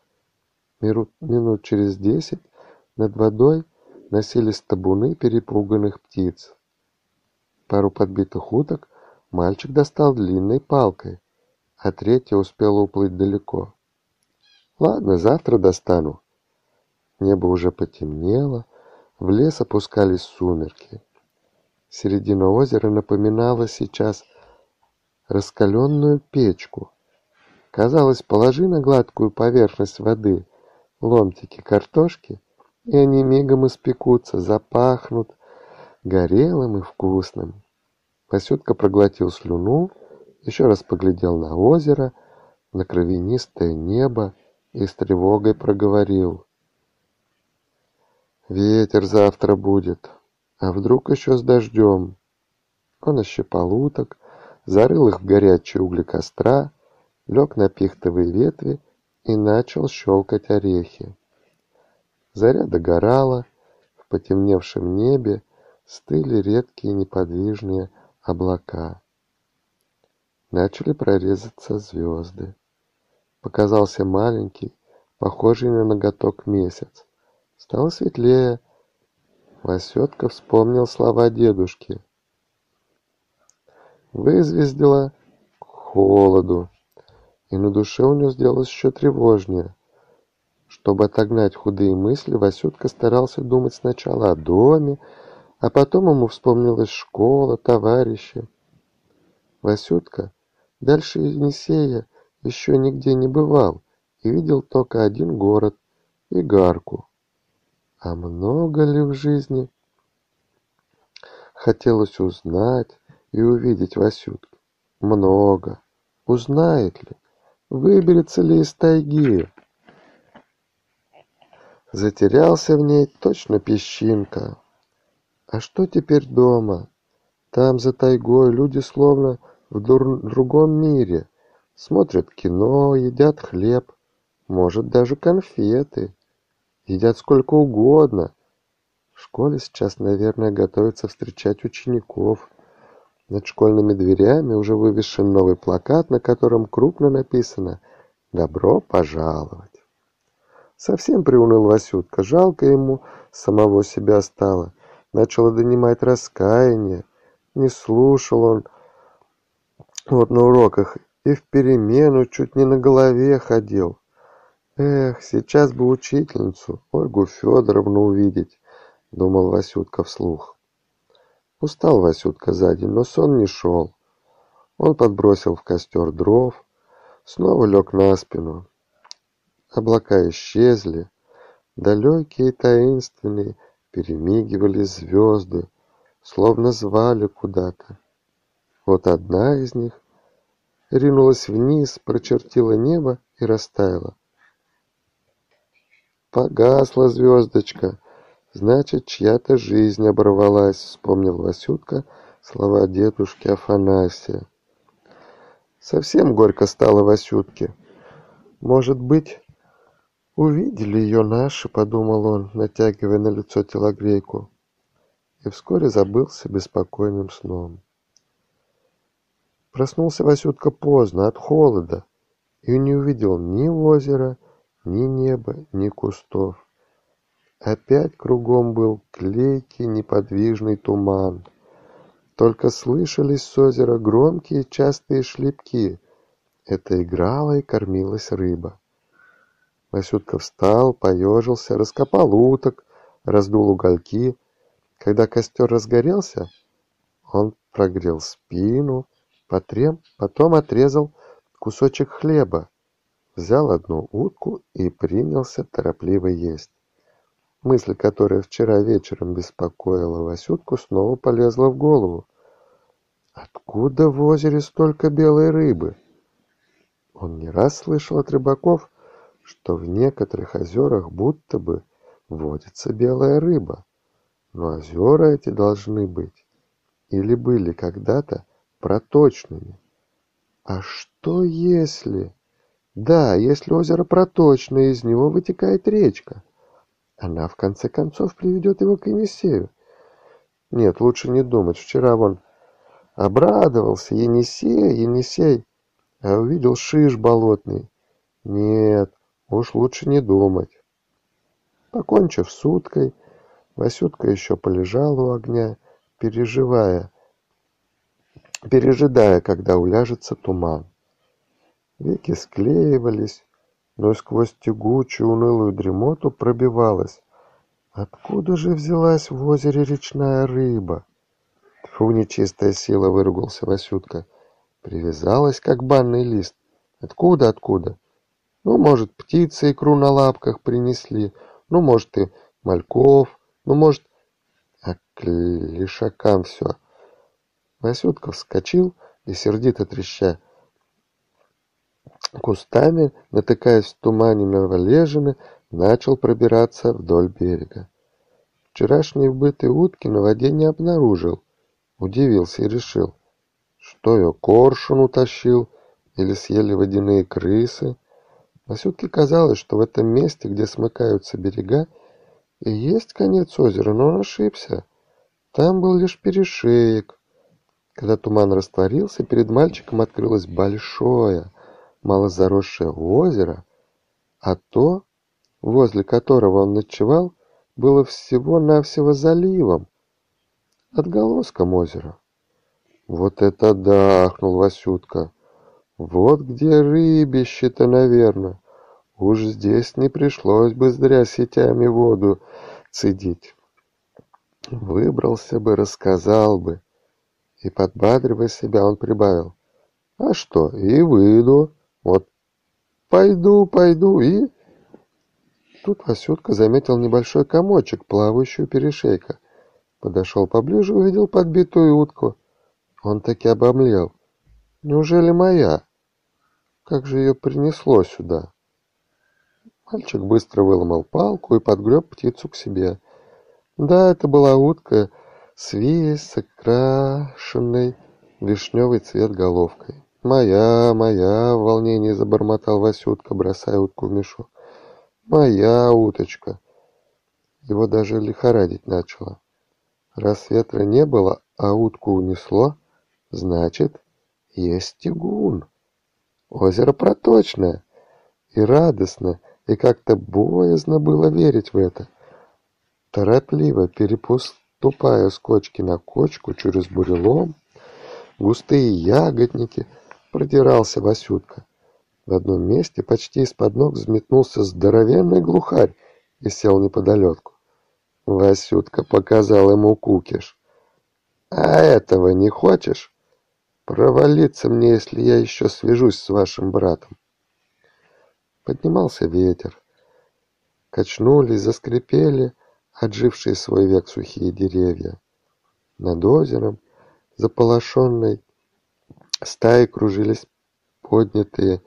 Минут через десять над водой носились табуны перепуганных птиц. Пару подбитых уток мальчик достал длинной палкой, а третья успела уплыть далеко. Ладно, завтра достану. Небо уже потемнело, в лес опускались сумерки. Середина озера напоминала сейчас раскаленную печку. Казалось, положи на гладкую поверхность воды ломтики картошки, и они мигом испекутся, запахнут горелым и вкусным. Васютка проглотил слюну, еще раз поглядел на озеро, на кровянистое небо и с тревогой проговорил: «Ветер завтра будет, а вдруг еще с дождем?» Он ощипал уток, зарыл их в горячие угли костра, лег на пихтовые ветви и начал щелкать орехи. Заря догорала, в потемневшем небе стыли редкие неподвижные облака. Начали прорезаться звезды. Показался маленький, похожий на ноготок месяц. Стало светлее. Васютка вспомнил слова дедушки. Вызвездило к холоду, и на душе у него сделалось еще тревожнее. Чтобы отогнать худые мысли, Васютка старался думать сначала о доме, а потом ему вспомнилась школа, товарищи. Васютка дальше Енисея еще нигде не бывал и видел только один город — Игарку. А много ли в жизни хотелось узнать и увидеть Васютке? Много. Узнает ли? Выберется ли из тайги? Затерялся в ней точно песчинка. А что теперь дома? Там, за тайгой, люди словно в дур- другом мире. Смотрят кино, едят хлеб, может, даже конфеты. Едят сколько угодно. В школе сейчас, наверное, готовятся встречать учеников. Над школьными дверями уже вывешен новый плакат, на котором крупно написано «Добро пожаловать». Совсем приуныл Васютка, жалко ему самого себя стало. Начало донимать раскаяние. Не слушал он вот на уроках и в перемену чуть не на голове ходил. Эх, сейчас бы учительницу, Ольгу Федоровну, увидеть, думал Васютка вслух. Устал Васютка за день, но сон не шел. Он подбросил в костер дров, снова лег на спину. Облака исчезли, далекие и таинственные перемигивали звезды, словно звали куда-то. Вот одна из них ринулась вниз, прочертила небо и растаяла. Погасла звездочка, значит, чья-то жизнь оборвалась, вспомнил Васютка слова дедушки Афанасия. Совсем горько стало Васютке. Может быть, увидели ее наши, подумал он, натягивая на лицо телогрейку, и вскоре забылся беспокойным сном. Проснулся Васютка поздно, от холода, и не увидел ни озера, ни неба, ни кустов. Опять кругом был клейкий неподвижный туман. Только слышались с озера громкие частые шлепки. Это играла и кормилась рыба. Васютка встал, поежился, раскопал уток, раздул угольки. Когда костер разгорелся, он прогрел спину, потрем, потом отрезал кусочек хлеба, взял одну утку и принялся торопливо есть. Мысль, которая вчера вечером беспокоила Васютку, снова полезла в голову. Откуда в озере столько белой рыбы? Он не раз слышал от рыбаков, что в некоторых озерах будто бы водится белая рыба. Но озера эти должны быть или были когда-то проточными. А что если... Да, если озеро проточное, из него вытекает речка. Она, в конце концов, приведет его к Енисею. Нет, лучше не думать. Вчера вон обрадовался. Енисей, Енисей. А увидел шиш болотный. Нет, уж лучше не думать. Покончив с уткой, Васютка еще полежал у огня, переживая, пережидая, когда уляжется туман. Веки склеивались, но сквозь тягучую унылую дремоту пробивалась. Откуда же взялась в озере речная рыба? Тьфу, нечистая сила, выругался Васютка. Привязалась, как банный лист. Откуда, откуда? Ну, может, птицы икру на лапках принесли, ну, может, и мальков, ну, может, а к лишакам все. Васютка вскочил и, сердито треща кустами, натыкаясь в тумане на валежины, начал пробираться вдоль берега. Вчерашней вбытой утки на воде не обнаружил. Удивился и решил, что ее коршун утащил или съели водяные крысы. Васютке казалось, что в этом месте, где смыкаются берега, и есть конец озера, но он ошибся. Там был лишь перешеек. Когда туман растворился, перед мальчиком открылось большое, мало заросшее озеро, а то, возле которого он ночевал, было всего-навсего заливом, отголоском озера. Вот это да, ахнул Васютка. Вот где рыбище-то, наверное. Уж здесь не пришлось бы зря сетями воду цедить. Выбрался бы, рассказал бы. И, подбадривая себя, он прибавил. А что, и выйду. Вот пойду, пойду и... Тут Васютка заметил небольшой комочек, плавающий у перешейка. Подошел поближе, увидел подбитую утку. Он таки обомлел. Неужели моя? Как же ее принесло сюда? Мальчик быстро выломал палку и подгреб птицу к себе. Да, это была утка с весь окрашенной вишневый цвет головкой. «Моя, моя!» — в волнении забормотал Васютка, бросая утку в мешок. «Моя уточка!» Его даже лихорадить начало. Раз ветра не было, а утку унесло, значит, есть тягун. Озеро проточное. И радостно, и как-то боязно было верить в это. Торопливо перепуступая с кочки на кочку через бурелом, густые ягодники, продирался Васютка. В одном месте почти из-под ног взметнулся здоровенный глухарь и сел неподалеку. Васютка показал ему кукиш. «А этого не хочешь? Провалиться мне, если я еще свяжусь с вашим братом». Поднимался ветер. Качнулись, заскрипели отжившие свой век сухие деревья. Над озером, заполошенной стаей, кружились поднятые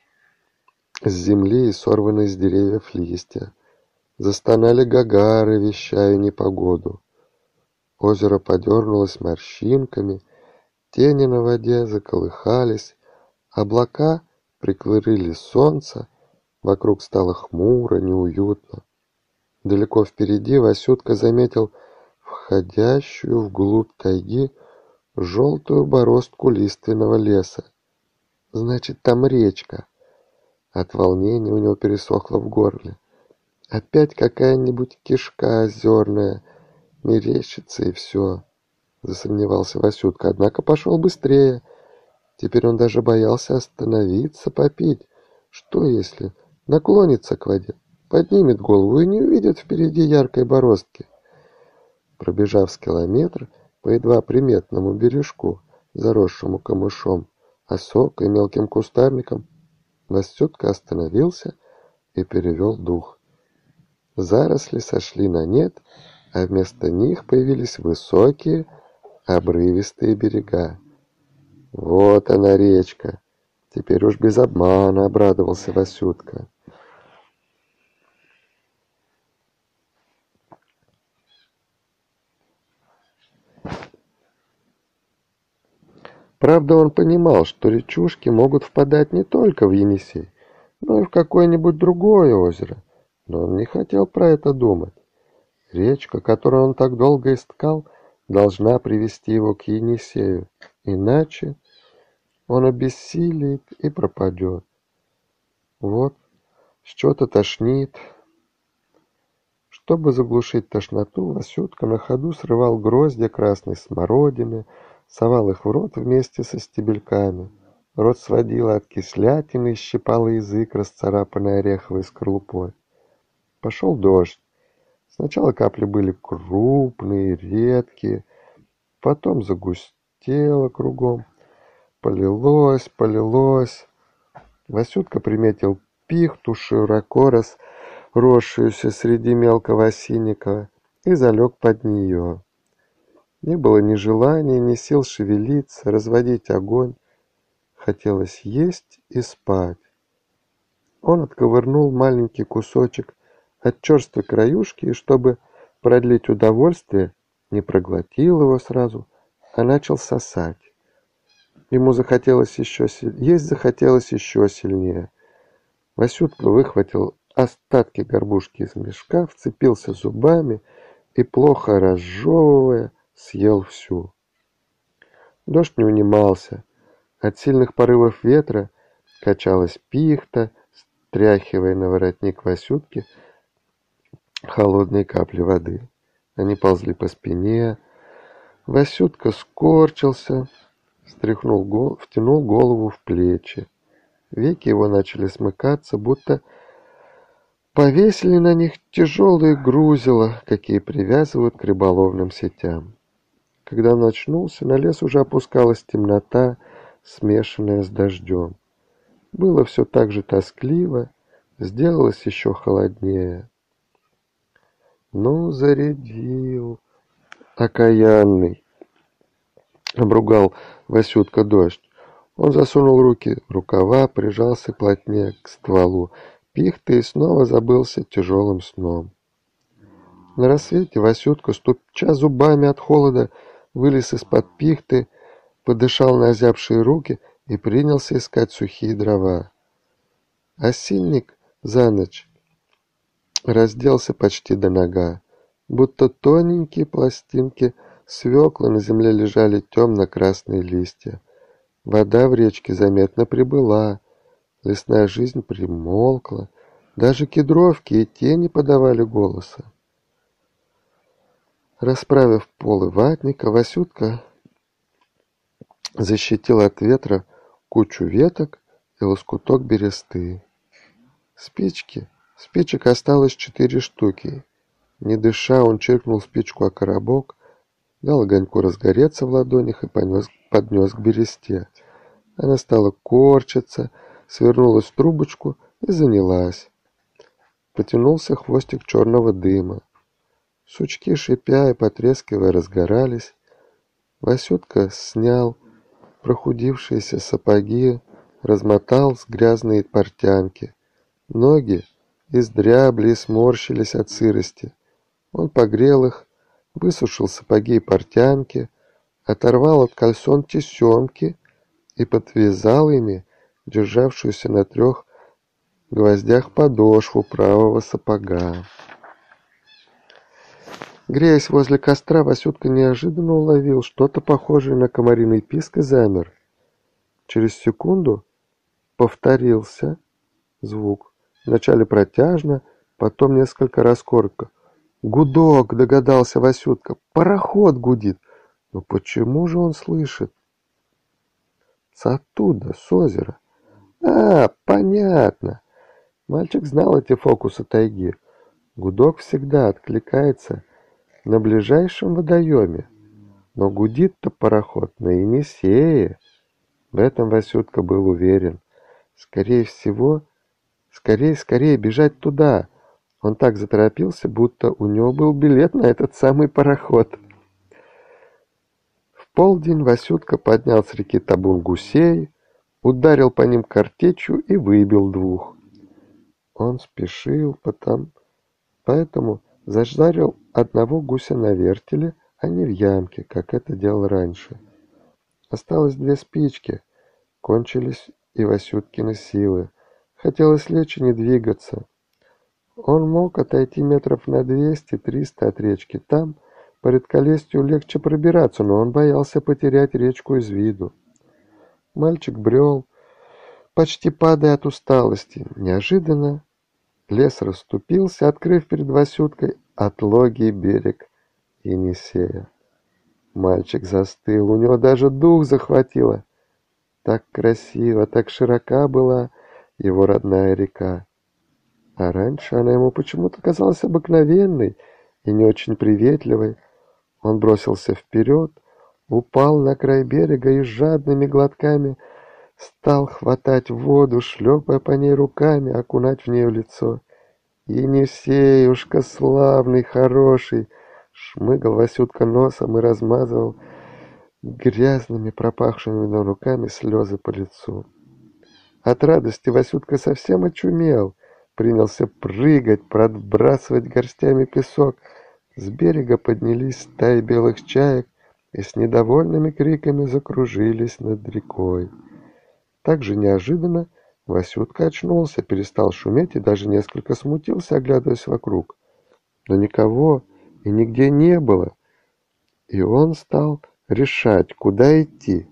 с земли и сорванные с деревьев листья. Застонали гагары, вещая непогоду. Озеро подернулось морщинками, тени на воде заколыхались, облака прикрыли солнце, вокруг стало хмуро, неуютно. Далеко впереди Васютка заметил входящую вглубь тайги желтую бороздку лиственного леса. Значит, там речка. От волнения у него пересохло в горле. Опять какая-нибудь кишка озерная мерещится, и все, засомневался Васютка, однако пошел быстрее. Теперь он даже боялся остановиться, попить. Что если наклонится к воде, поднимет голову и не увидит впереди яркой бороздки? Пробежав с километр по едва приметному бережку, заросшему камышом, осокой и мелким кустарником, Васютка остановился и перевел дух. Заросли сошли на нет, а вместо них появились высокие, обрывистые берега. Вот она, речка. Теперь уж без обмана, обрадовался Васютка. Правда, он понимал, что речушки могут впадать не только в Енисей, но и в какое-нибудь другое озеро. Но он не хотел про это думать. Речка, которую он так долго искал, должна привести его к Енисею. Иначе он обессилит и пропадет. Вот, что-то тошнит. Чтобы заглушить тошноту, Васютка на ходу срывал гроздья красной смородины, совал их в рот вместе со стебельками. Рот сводило от кислятины и щипало язык, расцарапанный ореховой скорлупой. Пошел дождь. Сначала капли были крупные, редкие, потом загустело кругом. Полилось, полилось. Васютка приметил пихту, широко росшуюся среди мелкого осинника, и залег под нее. Не было ни желания, ни сил шевелиться, разводить огонь. Хотелось есть и спать. Он отковырнул маленький кусочек от черствой краюшки и, чтобы продлить удовольствие, не проглотил его сразу, а начал сосать. Ему захотелось еще сильнее, есть захотелось еще сильнее. Васютка выхватил остатки горбушки из мешка, вцепился зубами и, плохо разжевывая, съел всю. Дождь не унимался. От сильных порывов ветра качалась пихта, стряхивая на воротник Васютки холодные капли воды. Они ползли по спине. Васютка скорчился, стряхнул гол... втянул голову в плечи. Веки его начали смыкаться, будто повесили на них тяжелые грузила, какие привязывают к рыболовным сетям. Когда он очнулся, на лес уже опускалась темнота, смешанная с дождем. Было все так же тоскливо, сделалось еще холоднее. «Ну, зарядил, окаянный!» — обругал Васютка дождь. Он засунул руки в рукава, прижался плотнее к стволу пихты и снова забылся тяжелым сном. На рассвете Васютка, стуча зубами от холода, вылез из-под пихты, подышал на озябшие руки и принялся искать сухие дрова. Осинник за ночь разделся почти до нога, будто тоненькие пластинки свекла на земле лежали темно-красные листья. Вода в речке заметно прибыла, лесная жизнь примолкла, даже кедровки и тени подавали голоса. Расправив полы ватника, Васютка защитил от ветра кучу веток и лоскуток бересты. Спички. Спичек осталось четыре штуки. Не дыша, он чиркнул спичку о коробок, дал огоньку разгореться в ладонях и понес, поднес к бересте. Она стала корчиться, свернулась в трубочку и занялась. Потянулся хвостик черного дыма. Сучки, шипя и потрескивая, разгорались. Васютка снял прохудившиеся сапоги, размотал с грязные портянки. Ноги издрябли и сморщились от сырости. Он погрел их, высушил сапоги и портянки, оторвал от кальсон тесемки и подвязал ими державшуюся на трех гвоздях подошву правого сапога. Греясь возле костра, Васютка неожиданно уловил что-то похожее на комариный писк и замер. Через секунду повторился звук. Вначале протяжно, потом несколько раз коротко. «Гудок!» — догадался Васютка. «Пароход гудит!» Но почему же он слышит? С оттуда, с озера. А, понятно. Мальчик знал эти фокусы тайги. Гудок всегда откликается на ближайшем водоеме. Но гудит-то пароход на Енисее. В этом Васютка был уверен. Скорее всего, скорее, скорее бежать туда. Он так заторопился, будто у него был билет на этот самый пароход. В полдень Васютка поднял с реки табун гусей, ударил по ним картечью и выбил двух. Он спешил, потом, поэтому зажарил одного гуся на вертеле, а не в ямке, как это делал раньше. Осталось две спички, кончились и Васюткины силы. Хотелось лечь и не двигаться. Он мог отойти метров на двести-триста от речки. Там, по редколесью, легче пробираться, но он боялся потерять речку из виду. Мальчик брел, почти падая от усталости. Неожиданно лес расступился, открыв перед Васюткой отлогий берег Енисея. Мальчик застыл, у него даже дух захватило. Так красиво, так широка была его родная река. А раньше она ему почему-то казалась обыкновенной и не очень приветливой. Он бросился вперед, упал на край берега и с жадными глотками стал хватать воду, шлепая по ней руками, окунать в нее лицо. «Енисеюшка славный, хороший!» Шмыгал Васютка носом и размазывал грязными пропахшими руками слезы по лицу. От радости Васютка совсем очумел, принялся прыгать, подбрасывать горстями песок. С берега поднялись стаи белых чаек и с недовольными криками закружились над рекой. Так же неожиданно Васютка очнулся, перестал шуметь и даже несколько смутился, оглядываясь вокруг. Но никого и нигде не было, и он стал решать, куда идти,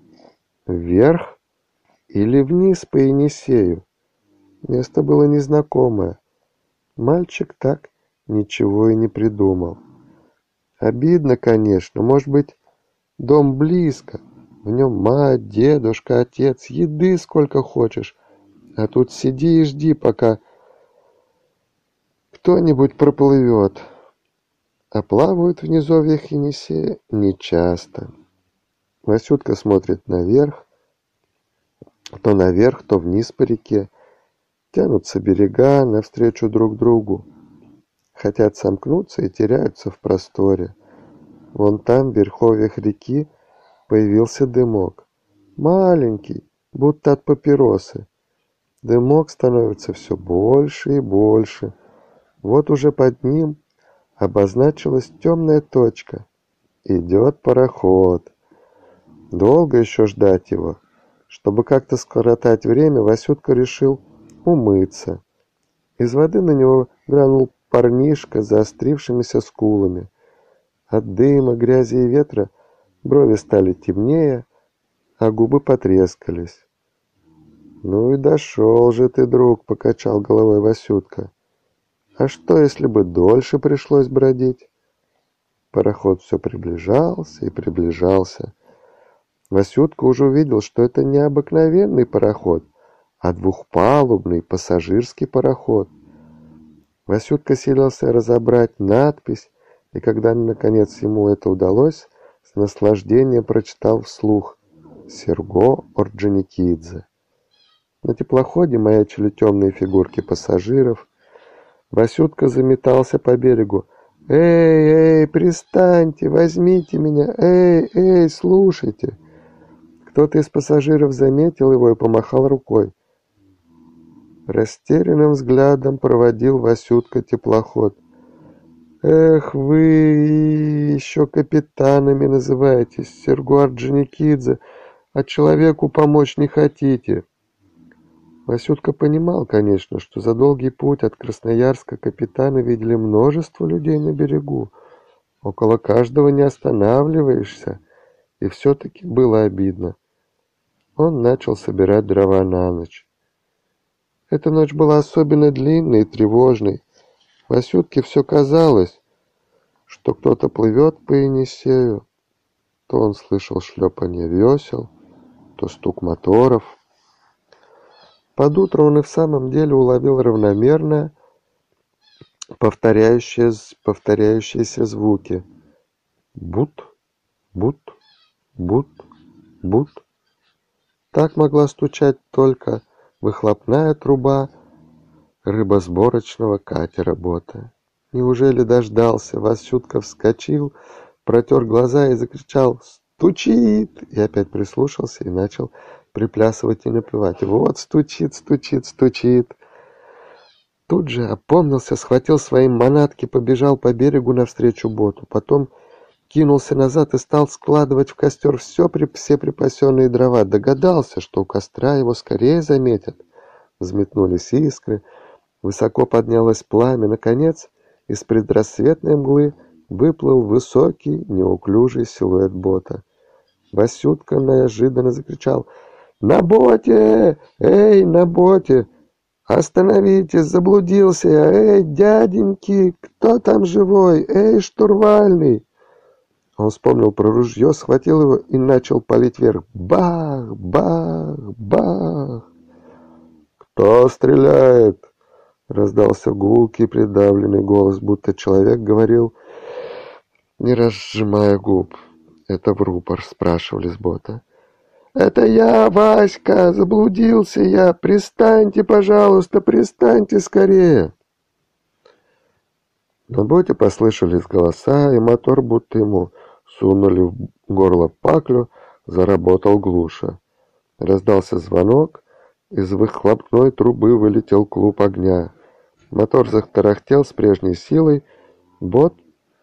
вверх или вниз по Енисею. Место было незнакомое. Мальчик так ничего и не придумал. Обидно, конечно, может быть, дом близко, в нем мать, дедушка, отец, еды сколько хочешь, а тут сиди и жди, пока кто-нибудь проплывет. А плавают в низовьях Енисея нечасто. Васютка смотрит наверх, то наверх, то вниз по реке. Тянутся берега навстречу друг другу. Хотят сомкнуться и теряются в просторе. Вон там, в верховьях реки, появился дымок. Маленький, будто от папиросы. Дымок становится все больше и больше. Вот уже под ним обозначилась темная точка. Идет пароход. Долго еще ждать его. Чтобы как-то скоротать время, Васютка решил умыться. Из воды на него глянул парнишка с заострившимися скулами. От дыма, грязи и ветра брови стали темнее, а губы потрескались. «Ну и дошел же ты, друг», — покачал головой Васютка. «А что, если бы дольше пришлось бродить?» Пароход все приближался и приближался. Васютка уже увидел, что это не обыкновенный пароход, а двухпалубный пассажирский пароход. Васютка силился разобрать надпись, и когда, наконец, ему это удалось, с наслаждением прочитал вслух «Серго Орджоникидзе». На теплоходе маячили темные фигурки пассажиров. Васютка заметался по берегу. «Эй, эй, пристаньте, возьмите меня! Эй, эй, слушайте!» Кто-то из пассажиров заметил его и помахал рукой. Растерянным взглядом проводил Васютка теплоход. «Эх, вы еще капитанами называетесь, Серго Орджоникидзе, а человеку помочь не хотите!» Васютка понимал, конечно, что за долгий путь от Красноярска капитаны видели множество людей на берегу. Около каждого не останавливаешься, и все-таки было обидно. Он начал собирать дрова на ночь. Эта ночь была особенно длинной и тревожной. Васютке все казалось, что кто-то плывет по Енисею. То он слышал шлепанье весел, то стук моторов. Под утро он и в самом деле уловил равномерно повторяющиеся, повторяющиеся звуки. Бут, бут, бут, бут. Так могла стучать только выхлопная труба рыбосборочного катера-бота. Неужели дождался? Васютка вскочил, протер глаза и закричал «Стучит!» И опять прислушался и начал приплясывать и напевать. «Вот стучит, стучит, стучит!» Тут же опомнился, схватил свои манатки, побежал по берегу навстречу боту. Потом кинулся назад и стал складывать в костер все, все припасенные дрова. Догадался, что у костра его скорее заметят. Взметнулись искры, высоко поднялось пламя. Наконец, из предрассветной мглы выплыл высокий, неуклюжий силуэт бота. Васютка неожиданно закричал: «На боте! Эй, на боте! Остановитесь, заблудился я! Эй, дяденьки, кто там живой? Эй, штурвальный!» Он вспомнил про ружье, схватил его и начал палить вверх. Бах, бах, бах! «Кто стреляет?» — раздался гулкий придавленный голос, будто человек говорил, не разжимая губ. «Это в рупор?» — спрашивали с бота. «Это я, Васька! Заблудился я! Пристаньте, пожалуйста, пристаньте скорее!» На боте послышались голоса, и мотор, будто ему сунули в горло паклю, заработал глуше. Раздался звонок, из выхлопной трубы вылетел клуб огня. Мотор затарахтел с прежней силой, бот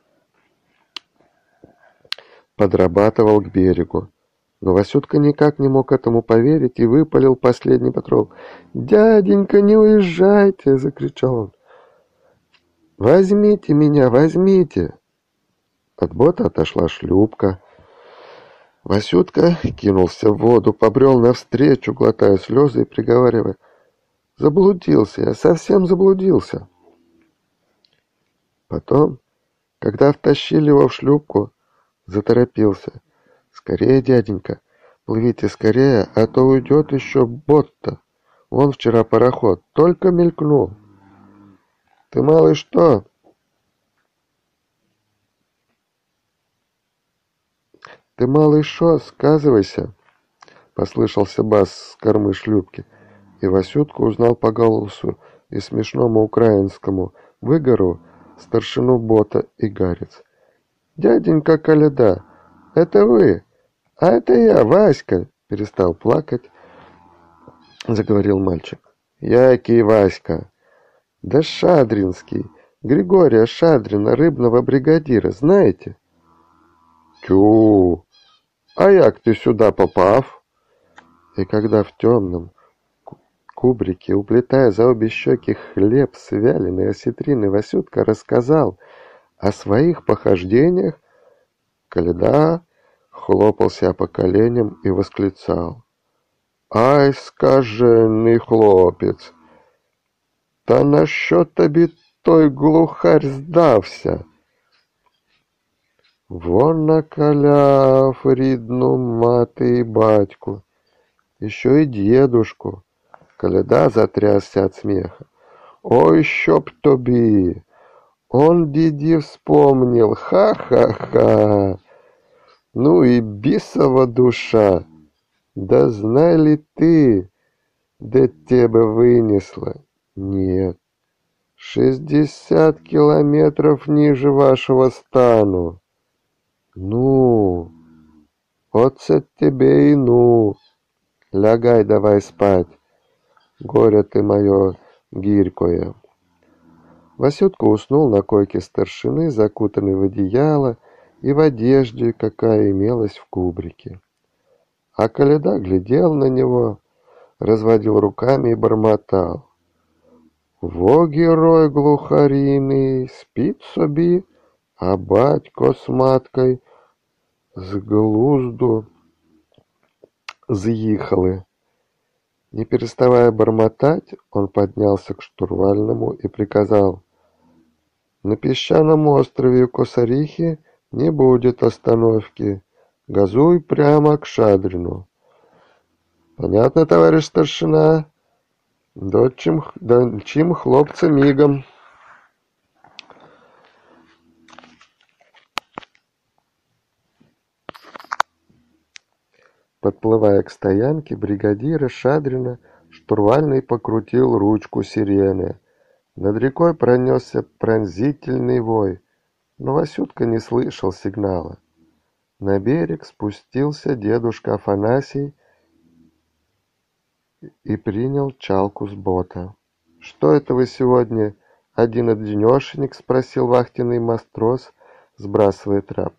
подрабатывал к берегу. Но Васютка никак не мог этому поверить и выпалил последний патрон. «Дяденька, не уезжайте!» — закричал он. «Возьмите меня, возьмите!» От бота отошла шлюпка. Васютка кинулся в воду, побрел навстречу, глотая слезы и приговаривая: «Заблудился я, совсем заблудился!» Потом, когда втащили его в шлюпку, заторопился: «Скорее, дяденька, плывите скорее, а то уйдет еще бот-то. Вон вчера пароход, только мелькнул. Ты, малый, что?» «Ты, малый, шо, сказывайся!» — послышался бас с кормы шлюпки, и Васютка узнал по голосу и смешному украинскому выговору старшину бота и гарец. «Дяденька Коляда, это вы? А это я, Васька!» — перестал плакать, заговорил мальчик. «Який Васька?» «Да Шадринский, Григория Шадрина, рыбного бригадира, знаете?» «Тю! А як ты сюда попав?» И когда в темном кубрике, уплетая за обе щеки хлеб с вяленой осетриной, Васютка рассказал о своих похождениях, Коляда хлопал себя по коленям и восклицал: «Ай, скажений хлопець! Та на що тобі той глухарь здався? Вон накаляв рідну мати и батьку, еще и дедушку». Коляда затрясся от смеха. «Ой, щоб тобі! Он діді вспомнил, ха-ха-ха! Ну и бисова душа! Да знай ли ты, де тебя вынесло? Нет, шестьдесят километров ниже вашего стану. Ну, оце тебе и ну! Лягай давай спать, горе ты мое гирькое!» Васютка уснул на койке старшины, закутанный в одеяло и в одежде, какая имелась в кубрике. А Коляда глядел на него, разводил руками и бормотал: «Во герой глухаріний, спить собі, а батько з маткою з глузду з'їхали. Не переставая бормотать, он поднялся к штурвальному и приказал: «На песчаном острове Косарихи не будет остановки. Газуй прямо к Шадрину». «Понятно, товарищ старшина?» «Дочим, дочим хлопца мигом». Подплывая к стоянке бригадира Шадрина, штурвальный покрутил ручку сирены. Над рекой пронесся пронзительный вой, но Васютка не слышал сигнала. На берег спустился дедушка Афанасий и принял чалку с бота. «Что это вы сегодня один-одинешенек?» — спросил вахтенный матрос, сбрасывая трап.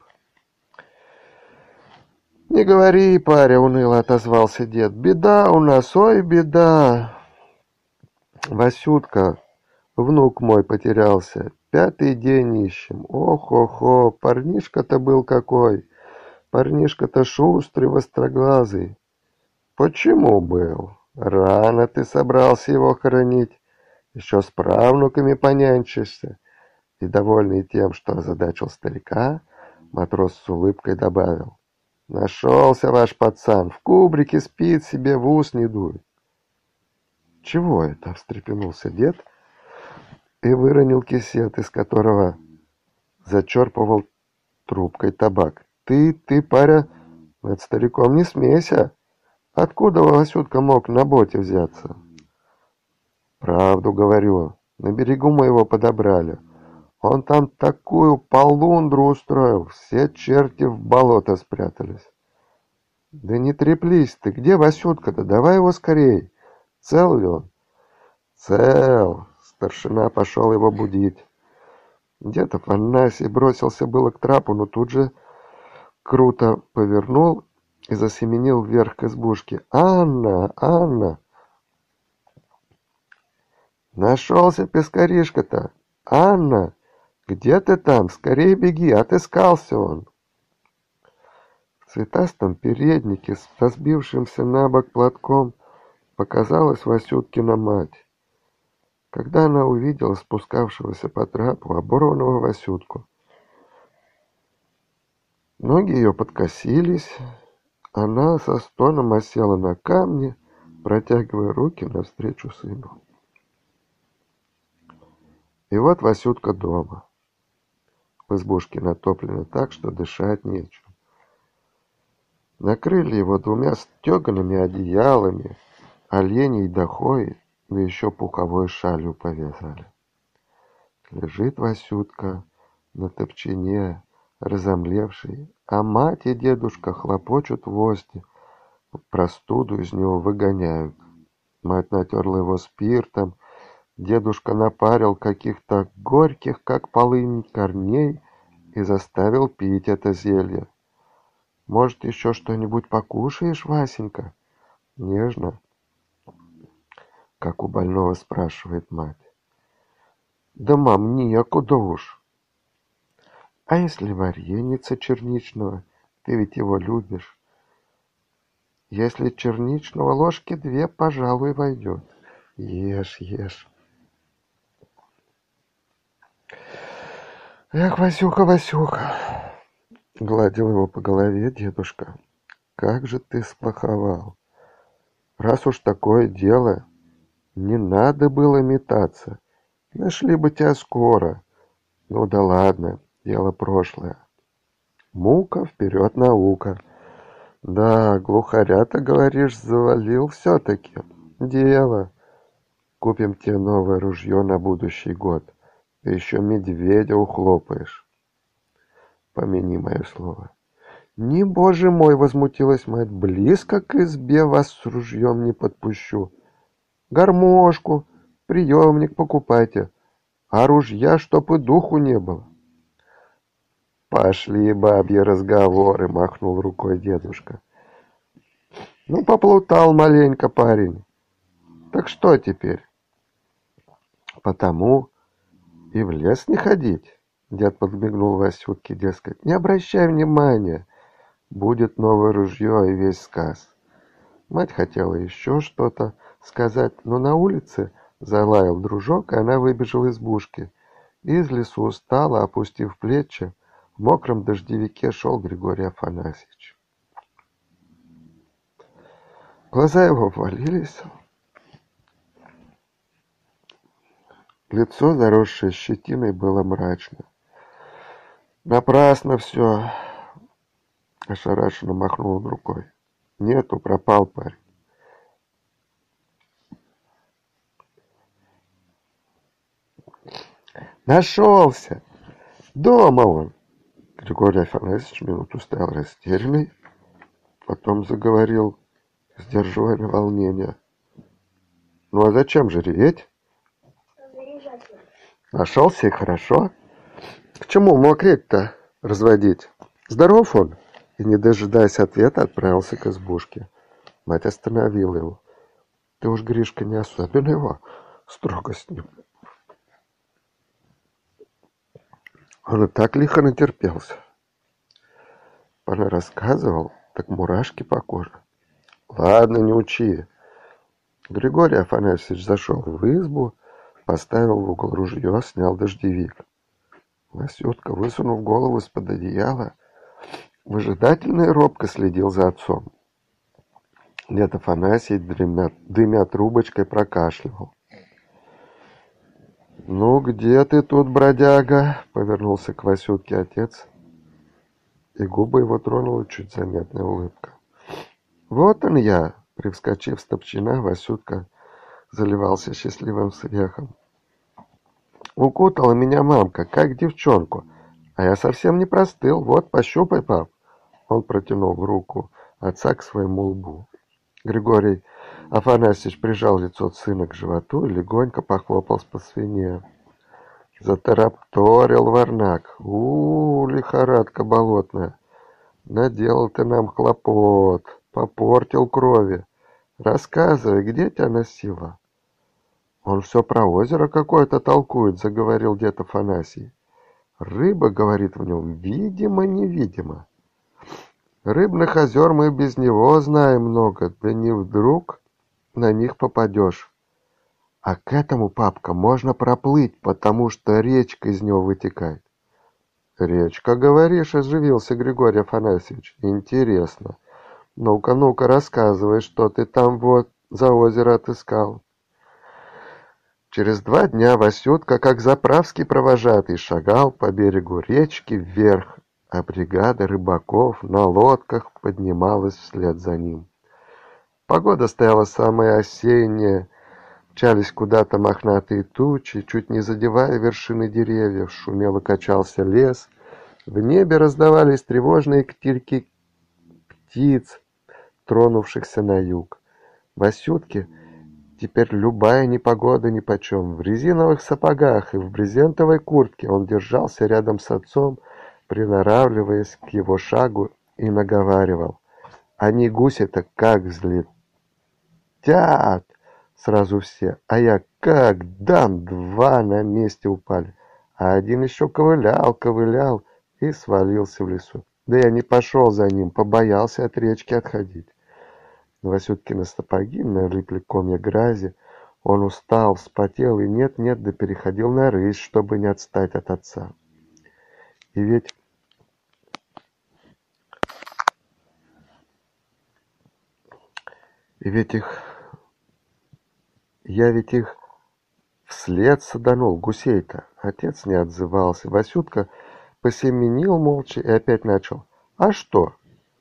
«Не говори, паря, — уныло отозвался дед. — Беда у нас, ой, беда. Васютка, внук мой, потерялся. Пятый день ищем. Ох-охо, парнишка-то был какой. Парнишка-то шустрый, востроглазый. Почему был? Рано ты собрался его хоронить. Еще с правнуками понянчишься». И, довольный тем, что озадачил старика, матрос с улыбкой добавил: «Нашелся ваш пацан, в кубрике спит, себе в ус не дует». «Чего это?» — встрепенулся дед и выронил кисет, из которого зачерпывал трубкой табак. «Ты, ты, паря, над стариком не смейся. Откуда Васютка мог на боте взяться?» «Правду говорю, на берегу мы его подобрали. Он там такую полундру устроил, все черти в болото спрятались». «Да не треплись ты, где Васютка-то? Давай его скорей. Цел ли он?» «Цел». Старшина пошел его будить. Дед Афанасий бросился было к трапу, но тут же круто повернул и засеменил вверх к избушке. «Анна! Анна!» «Нашелся пескаришка-то! Анна! Где ты там? Скорее беги, отыскался он!» В цветастом переднике с разбившимся на бок платком показалась Васюткина мать. Когда она увидела спускавшегося по трапу оборванного Васютку, ноги ее подкосились, она со стоном осела на камни, протягивая руки навстречу сыну. И вот Васютка дома. В избушке натоплено так, что дышать нечем. Накрыли его двумя стегаными одеялами, оленей дохой, да еще пуховой шалью повязали. Лежит Васютка на топчине, разомлевший, а мать и дедушка хлопочут в возне, простуду из него выгоняют. Мать натерла его спиртом, дедушка напарил каких-то горьких, как полынь, корней и заставил пить это зелье. «Может, еще что-нибудь покушаешь, Васенька?» Нежно, как у больного, спрашивает мать. «Да, мам, некуда уж». «А если вареница черничного? Ты ведь его любишь». «Если черничного, ложки две, пожалуй, войдет. Ешь, ешь». «Эх, Васюха, Васюха!» — гладил его по голове дедушка. «Как же ты сплоховал! Раз уж такое дело, не надо было метаться. Нашли бы тебя скоро. Ну да ладно, дело прошлое. Мука вперед наука. Да, глухаря-то, говоришь, завалил все-таки. Дело. Купим тебе новое ружье на будущий год. Ты еще медведя ухлопаешь. Помяни мое слово». «Не, боже мой!» — возмутилась мать. «Близко к избе вас с ружьем не подпущу. Гармошку, приемник покупайте, а ружья, чтоб и духу не было». «Пошли бабьи разговоры!» — махнул рукой дедушка. «Ну, поплутал маленько парень. Так что теперь?» «Потому и в лес не ходить», — дед подмигнул Васютке, дескать. «Не обращай внимания. Будет новое ружье и весь сказ». Мать хотела еще что-то, сказать, но на улице залаял дружок, и она выбежала из избушки. Из лесу устало, опустив плечи, в мокром дождевике шел Григорий Афанасьевич. Глаза его ввалились, лицо, заросшее щетиной, было мрачно. Напрасно все, ошарашенно махнул он рукой. Нету, пропал парень. Нашелся! Дома он! Григорий Афанасьевич минуту стоял растерянный, потом заговорил, сдерживая волнение. Ну а зачем же реветь? Нашелся и хорошо. К чему мокреть-то разводить? Здоров он? И, не дожидаясь ответа, отправился к избушке. Мать остановила его. Ты уж, Гришка, не особенно его строго с ним. Он и так лихо натерпелся. Папа рассказывал, так мурашки по коже. Ладно, не учи. Григорий Афанасьевич зашел в избу, поставил в угол ружье, снял дождевик. Васютка, высунув голову из-под одеяла, выжидательно и робко следил за отцом. Дед Афанасий, дымя, дымя трубочкой, прокашливал. «Ну, где ты тут, бродяга?» — повернулся к Васютке отец, и губы его тронула чуть заметная улыбка. «Вот он я!» — привскочив с топчина, Васютка заливался счастливым смехом. «Укутала меня мамка, как девчонку, а я совсем не простыл. Вот, пощупай, пап!» Он протянул руку отца к своему лбу. Григорий Афанасьевич прижал лицо сына к животу и легонько похлопал по спине. Затарапторил Варнак. У, лихорадка болотная. Наделал ты нам хлопот, попортил крови. Рассказывай, где тебя носило? Он все про озеро какое-то толкует, заговорил дед Афанасий. Рыба, говорит, в нем видимо-невидимо. Рыбных озер мы без него знаем много, да не вдруг на них попадешь. А к этому, папка, можно проплыть, потому что речка из него вытекает. Речка, говоришь, оживился Григорий Афанасьевич. Интересно. Ну-ка, ну-ка, рассказывай, что ты там вот за озеро отыскал. Через два дня Васютка, как заправский провожатый, шагал по берегу речки вверх, а бригада рыбаков на лодках поднималась вслед за ним. Погода стояла самая осенняя, мчались куда-то мохнатые тучи, чуть не задевая вершины деревьев, шумело качался лес, в небе раздавались тревожные крики птиц, тронувшихся на юг. Васютке теперь любая непогода нипочем. В резиновых сапогах и в брезентовой куртке он держался рядом с отцом, приноравливаясь к его шагу, и наговаривал. Они гуси-то как взлетят! Сразу все. А я как дам, два на месте упали. А один еще ковылял, ковылял и свалился в лесу. Да я не пошел за ним, побоялся от речки отходить. Васюткины сапоги налипли комья грязи. Он устал, вспотел и нет-нет да переходил на рысь, чтобы не отстать от отца. И ведь И ведь их... Я ведь их вслед саданул, гусей-то. Отец не отзывался. Васютка посеменил молча и опять начал. А что?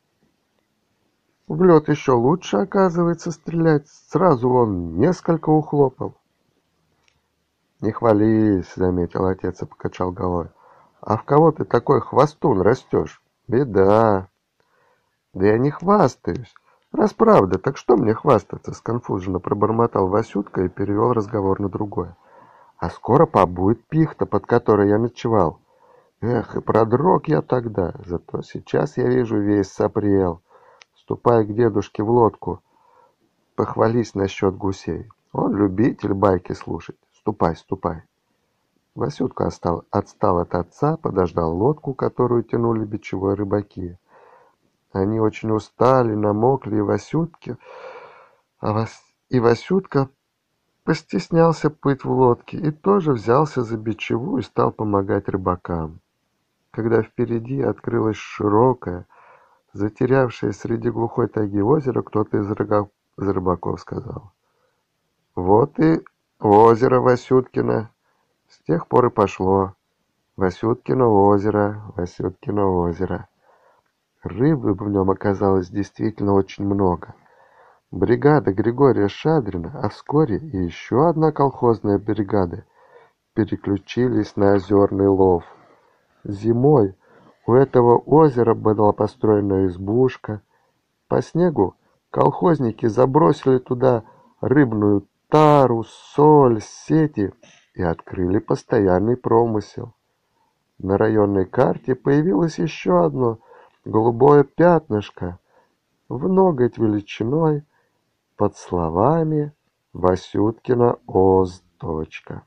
В лед еще лучше, оказывается, стрелять. Сразу он несколько ухлопал. Не хвались, заметил отец и покачал головой. А в кого ты такой хвостун растешь? Беда. Да я не хвастаюсь. Раз правда, так что мне хвастаться? Сконфуженно пробормотал Васютка и перевел разговор на другое. А скоро побудет пихта, под которой я ночевал. Эх, и продрог я тогда. Зато сейчас я вижу весь сопрел. Ступай к дедушке в лодку. Похвались насчет гусей. Он любитель байки слушать. Ступай, ступай. Васютка отстал, отстал от отца, подождал лодку, которую тянули бичевой рыбаки. Они очень устали, намокли, и Васютке, а Вас... И Васютка постеснялся плыть в лодке и тоже взялся за бичеву и стал помогать рыбакам. Когда впереди открылось широкое, затерявшее среди глухой тайги озеро, кто-то из рыга- из рыбаков сказал: «Вот и озеро Васюткино». С тех пор и пошло: Васюткино озеро, Васюткино озеро. Рыбы в нем оказалось действительно очень много. Бригада Григория Шадрина, а вскоре и еще одна колхозная бригада переключились на озерный лов. Зимой у этого озера была построена избушка. По снегу колхозники забросили туда рыбную тару, соль, сети и открыли постоянный промысел. На районной карте появилось еще одно голубое пятнышко в ноготь величиной под словами «Васюткина Оз. Точка».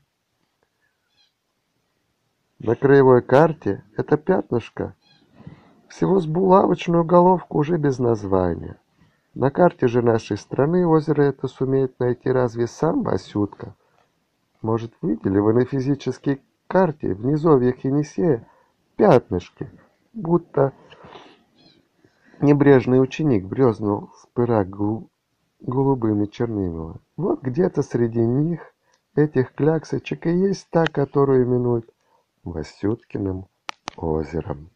На краевой карте это пятнышко всего с булавочную головку, уже без названия. На карте же нашей страны озеро это сумеет найти разве сам Васютка? Может, видели вы на физической карте в низовьях Енисея пятнышки, будто небрежный ученик брёзнул в пырак гл- голубыми чернилами. Вот где-то среди них, этих кляксочек, и есть та, которую именуют Васюткиным озером.